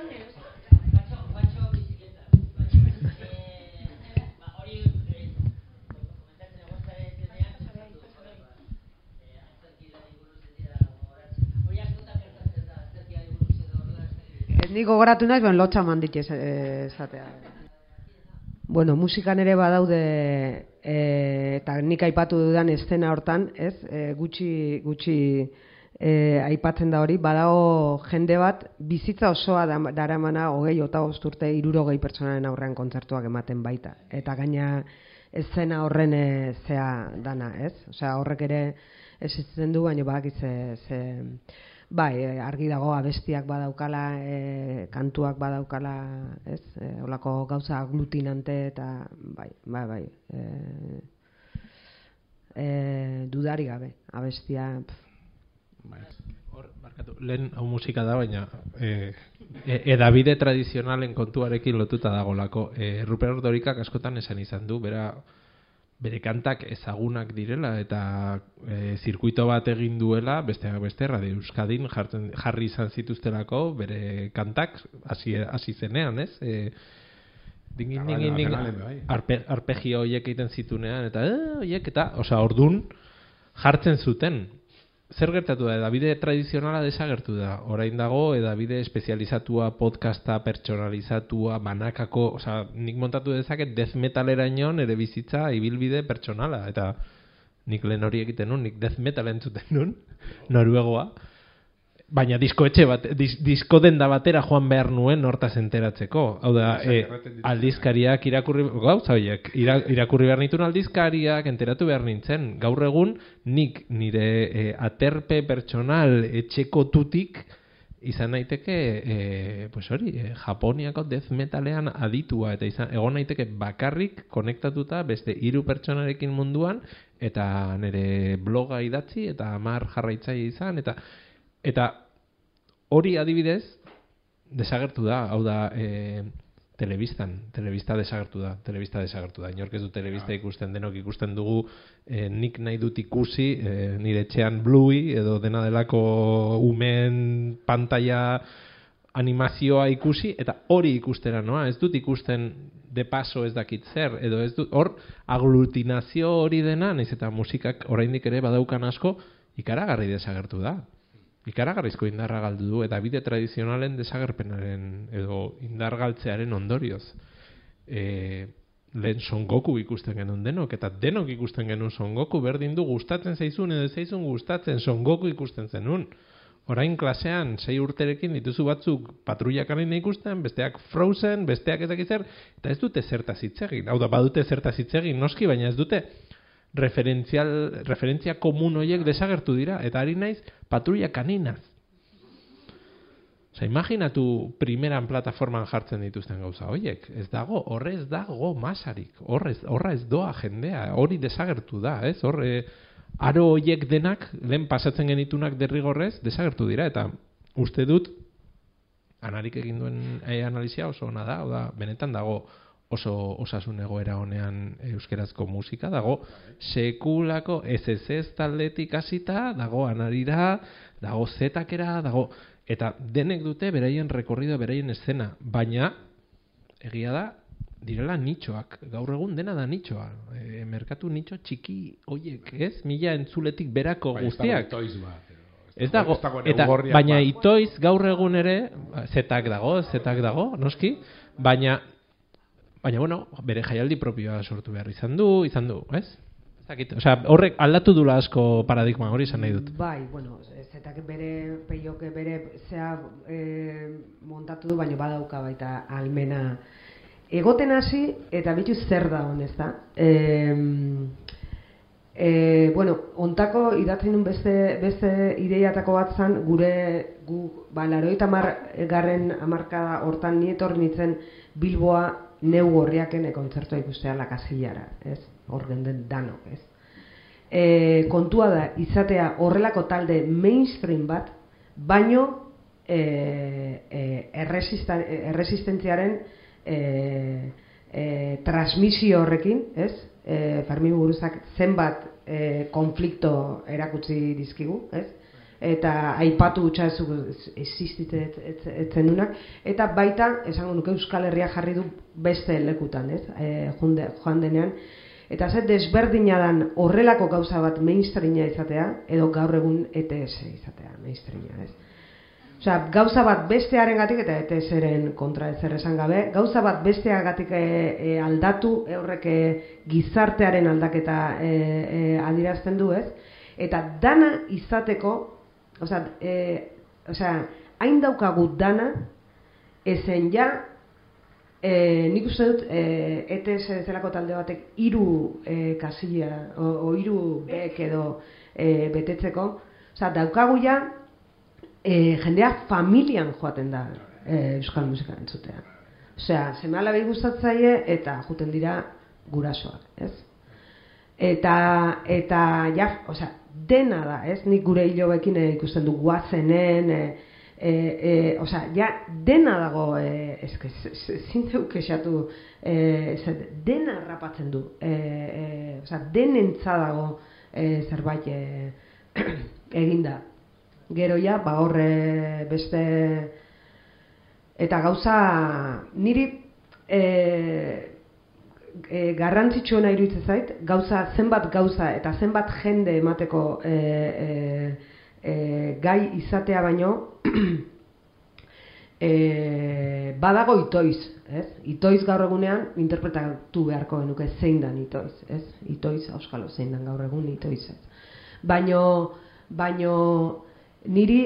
Nik gogoratu naiz, ben lotxa mandik esatea. Bueno, musikan ere badaude, eta nik aipatu dudan eszena hortan, ez? Gutxi aipatzen da hori, badago jende bat, bizitza osoa daramana 25 urte 60 pertsonaren aurrean kontzertuak ematen baita. Eta gaina eszena horren zea dana, ez? Osea, horrek ere existitzen du, baina badakit ze bai, argi dago abestiak badaukala, kantuak badaukala, ez? Holako gauza aglutinante eta bai. Dudari gabe, abestia. Hor, barkatu, lehen hau musika da, baina edabide tradizionalen kontuarekin lotuta dagolako. Rupert Ordorikak askotan esan izan du, bere kantak ezagunak direla eta zirkuito bat egin duela, besteak beste, Radio Euskadin jarri izan zituztelako bere kantak hasi zenean, ez? Arpegio horiek egiten zitunean, eta horiek, eta, osea, ordun jartzen zuten. Zer gertatu da, edabide tradizionala desagertu da. Orain dago, edabide espezializatua, podcasta, pertsonalizatua, banakako, osea, nik montatu dezaket death metaleraino nire bizitza ibilbide pertsonala, eta nik lehen hori egiten nun, nik death metal entzuten nun, noruegoa, baina disko denda batera joan behar nuen hortaz enteratzeko. Hau da, aldizkariak irakurri behar nituen aldizkariak, enteratu behar nintzen. Gaur egun, nik nire aterpe pertsonal etxeko tutik izan naiteke, Japoniako death metalean aditua, eta egon naiteke bakarrik konektatuta beste 3 pertsonarekin munduan, eta nire bloga idatzi, eta 10 jarraitzaile izan, eta hori adibidez desagertu da. Hau da, telebista desagertu da. Inork ez du telebista ikusten, denok ikusten dugu, nik nahi dut ikusi, nire etxean Bluey, edo dena delako umeen pantalla animazioa ikusi, eta hori ikustera noa, ez dut ikusten de paso ez dakit zer, edo ez dut, hor aglutinazio hori dena, nahiz eta musikak oraindik ere badaukan asko, ikaragarri desagertu da. Ikaragarrizko indarra galdu du, eta bide tradizionalen desagerpenaren edo indargaltzearen ondorioz. Lehen Son Goku ikusten genuen denok, eta denok ikusten genuen Son Goku, berdin du gustatzen zaizun edo zaizun gustatzen Son Goku ikusten zenun. Orain klasean 6 urterekin dituzu batzuk Patrulla Kanina ikusten, besteak Frozen, besteak ezak zer, eta ez dute zertaz hitz egin. Hau da, badute zertaz hitz egin, noski, baina ez dute referentzia komun horiek desagertu dira, eta ari naiz Patrulla Kaninaz. Osa, imaginatu primeran plataforman jartzen dituzten gauza horiek. Ez dago, horrez dago masarik. Horra ez doa jendea, hori desagertu da, ez? Aro horiek denak, lehen pasatzen genitunak derrigorrez, desagertu dira, eta uste dut, Anarik egin duen analizia oso ona da, oda, benetan dago oso osasun egoera honean euskerazko musika, dago sekulako SSS taldetik hasita, dago Anarira, dago Zetakera, dago, eta denek dute beraien rekorrido, beraien eszena, baina egia da, direla nitxoak, gaur egun dena da nitxoa, merkatu nitxo txiki hoiek, ez? 1000 entzuletik berako guztiak. Ez dago, eta baina itoiz gaur egun ere, zetak dago, noski, baina bueno, bere jaialdi propioa sortu behar izan du, ez? Osea, horrek aldatu dula asko paradigma hori izan nahi dut. Bai, bueno, zetak bere peioke bere zea montatu du, baina badauka baita almena egoten hasi eta bitu zer da hon, ez da? Bueno, ontako idatzen nun beste ideiatako bat zan, gu 80. hamarkada hortan ni etorri nintzen Bilboa neu gorriaken kontzertua ikustea La Casillara, ez? Hor genden danok, ez? Kontua da, izatea horrelako talde mainstream bat, baino erresistentziaren transmisio horrekin, ez? Fermin Muguruzak zenbat konflikto erakutsi dizkigu, ez? Eta aipatu gutxa existitzen dunak, eta baita, esango nuke Euskal Herria jarri du beste lekutan, ez? Joan denean, eta ze desberdina dan horrelako gauza bat mainstreama izatea, edo gaur egun ETS izatea mainstreama, ez? Osea, gauza bat bestearengatik, eta ETS-eren kontra ezer esan gabe, gauza bat besteagatik aldatu, horrek gizartearen aldaketa adierazten du, ez? Eta dana izateko, hain daukagu dana, ezen ja, nik uste dut ETS zelako talde batek 3 kasilla, o 3 bek edo betetzeko, daukagu ja, jendea familian joaten da euskal musika entzutea. Seme-alabei gustatzaile eta joaten dira gurasoak, ez? Eta ja, dena da, ez? Nik gure hilobekin ikusten du guazenen, ja, dena dago, zinteu kexatu, dena rapatzen du, denentza dago zerbait eginda. Gero ja, horre beste, eta gauza, niri garrantzitsuena iruditzen zait, zenbat gauza eta zenbat jende emateko gai izatea baino, badago itoiz, ez? Itoiz gaur egunean interpretatu beharko genuke zein dan itoiz, ez? Itoiz, auskalo, zein dan gaur egun itoiz, ez? Baino niri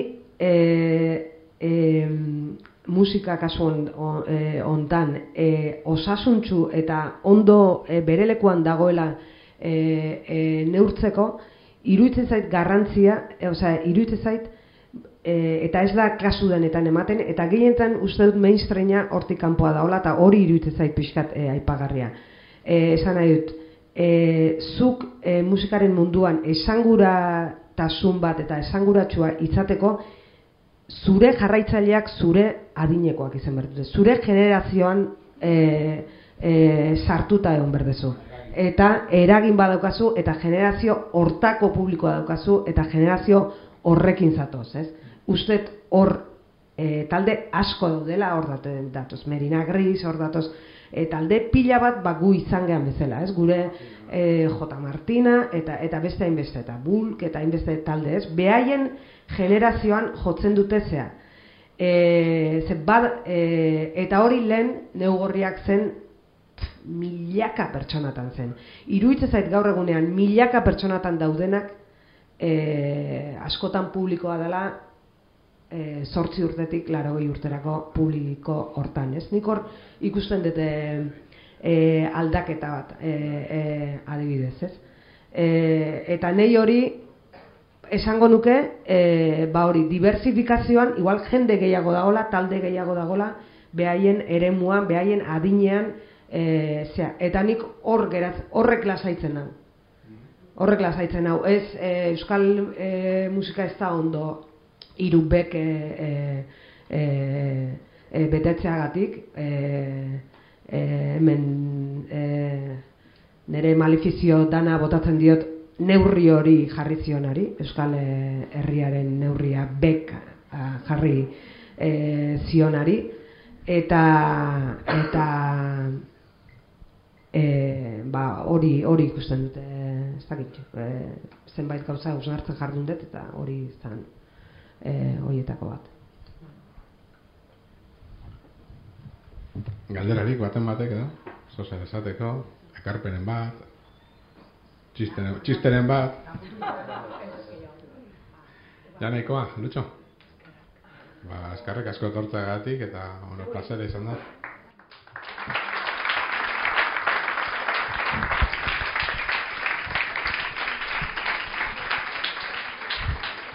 musika kasu hontan osasuntsu eta ondo berelekuan dagoela neurtzeko, iruditzen zait garrantzia, iruditzen zait, eta ez da kasu denetan ematen, eta gehienetan uste dut mainstreama hortik kanpoa daola, eta hori iruditzen zait pixkat aipagarria. Esan nahi dut, zuk musikaren munduan esanguratasun bat eta esanguratsua izateko, zure jarraitzaileak zure adinekoak izan behar dute. Zure generazioan sartuta egon berdezu. Eta eragin badaukazu, eta generazio hortako publikoa daukazu, eta generazio horrekin zatoz, ez? Ustet hor talde asko daudela, hor datoz Merina Gris, hor datoz talde pila bat gu izan gehan bezala, ez? Gure J. Martina, eta beste hainbeste, eta Bulk, eta hainbeste talde, ez? Behaien generazioan jotzen dute zea. Eta hori lehen neugorriak zen milaka pertsonatan zen. Iruditzen zait gaur egunean milaka pertsonatan daudenak askotan publikoa dela 8 urtetik 80 urterako publiko hortan, ez? Nik hor ikusten dute aldaketa bat adibidez, ez? Eta nei hori esango nuke, hori diversifikazioan igual jende gehiago dagola, talde gehiago dagola, behaien eremuan, behaien adinean, eta nik horrek lasaitzen nau. Horrek lasaitzen nau. Ez euskal musika ez da ondo irubek betetzeagatik, hemen nire malefizio dana botatzen diot neurri hori jarri zionari, euskal herriaren neurria bek jarri zionari, eta hori ikusten dute, ez dakit, zenbait gauza hausnartzen jardun dut, eta hori izan horietako bat. Galderarik baten batek edo, zozer esateko, ekarpenen bat, txisteren bat. Ja nahikoa, Lutxo? Eskerrik asko etortzeagatik eta plazera izan da.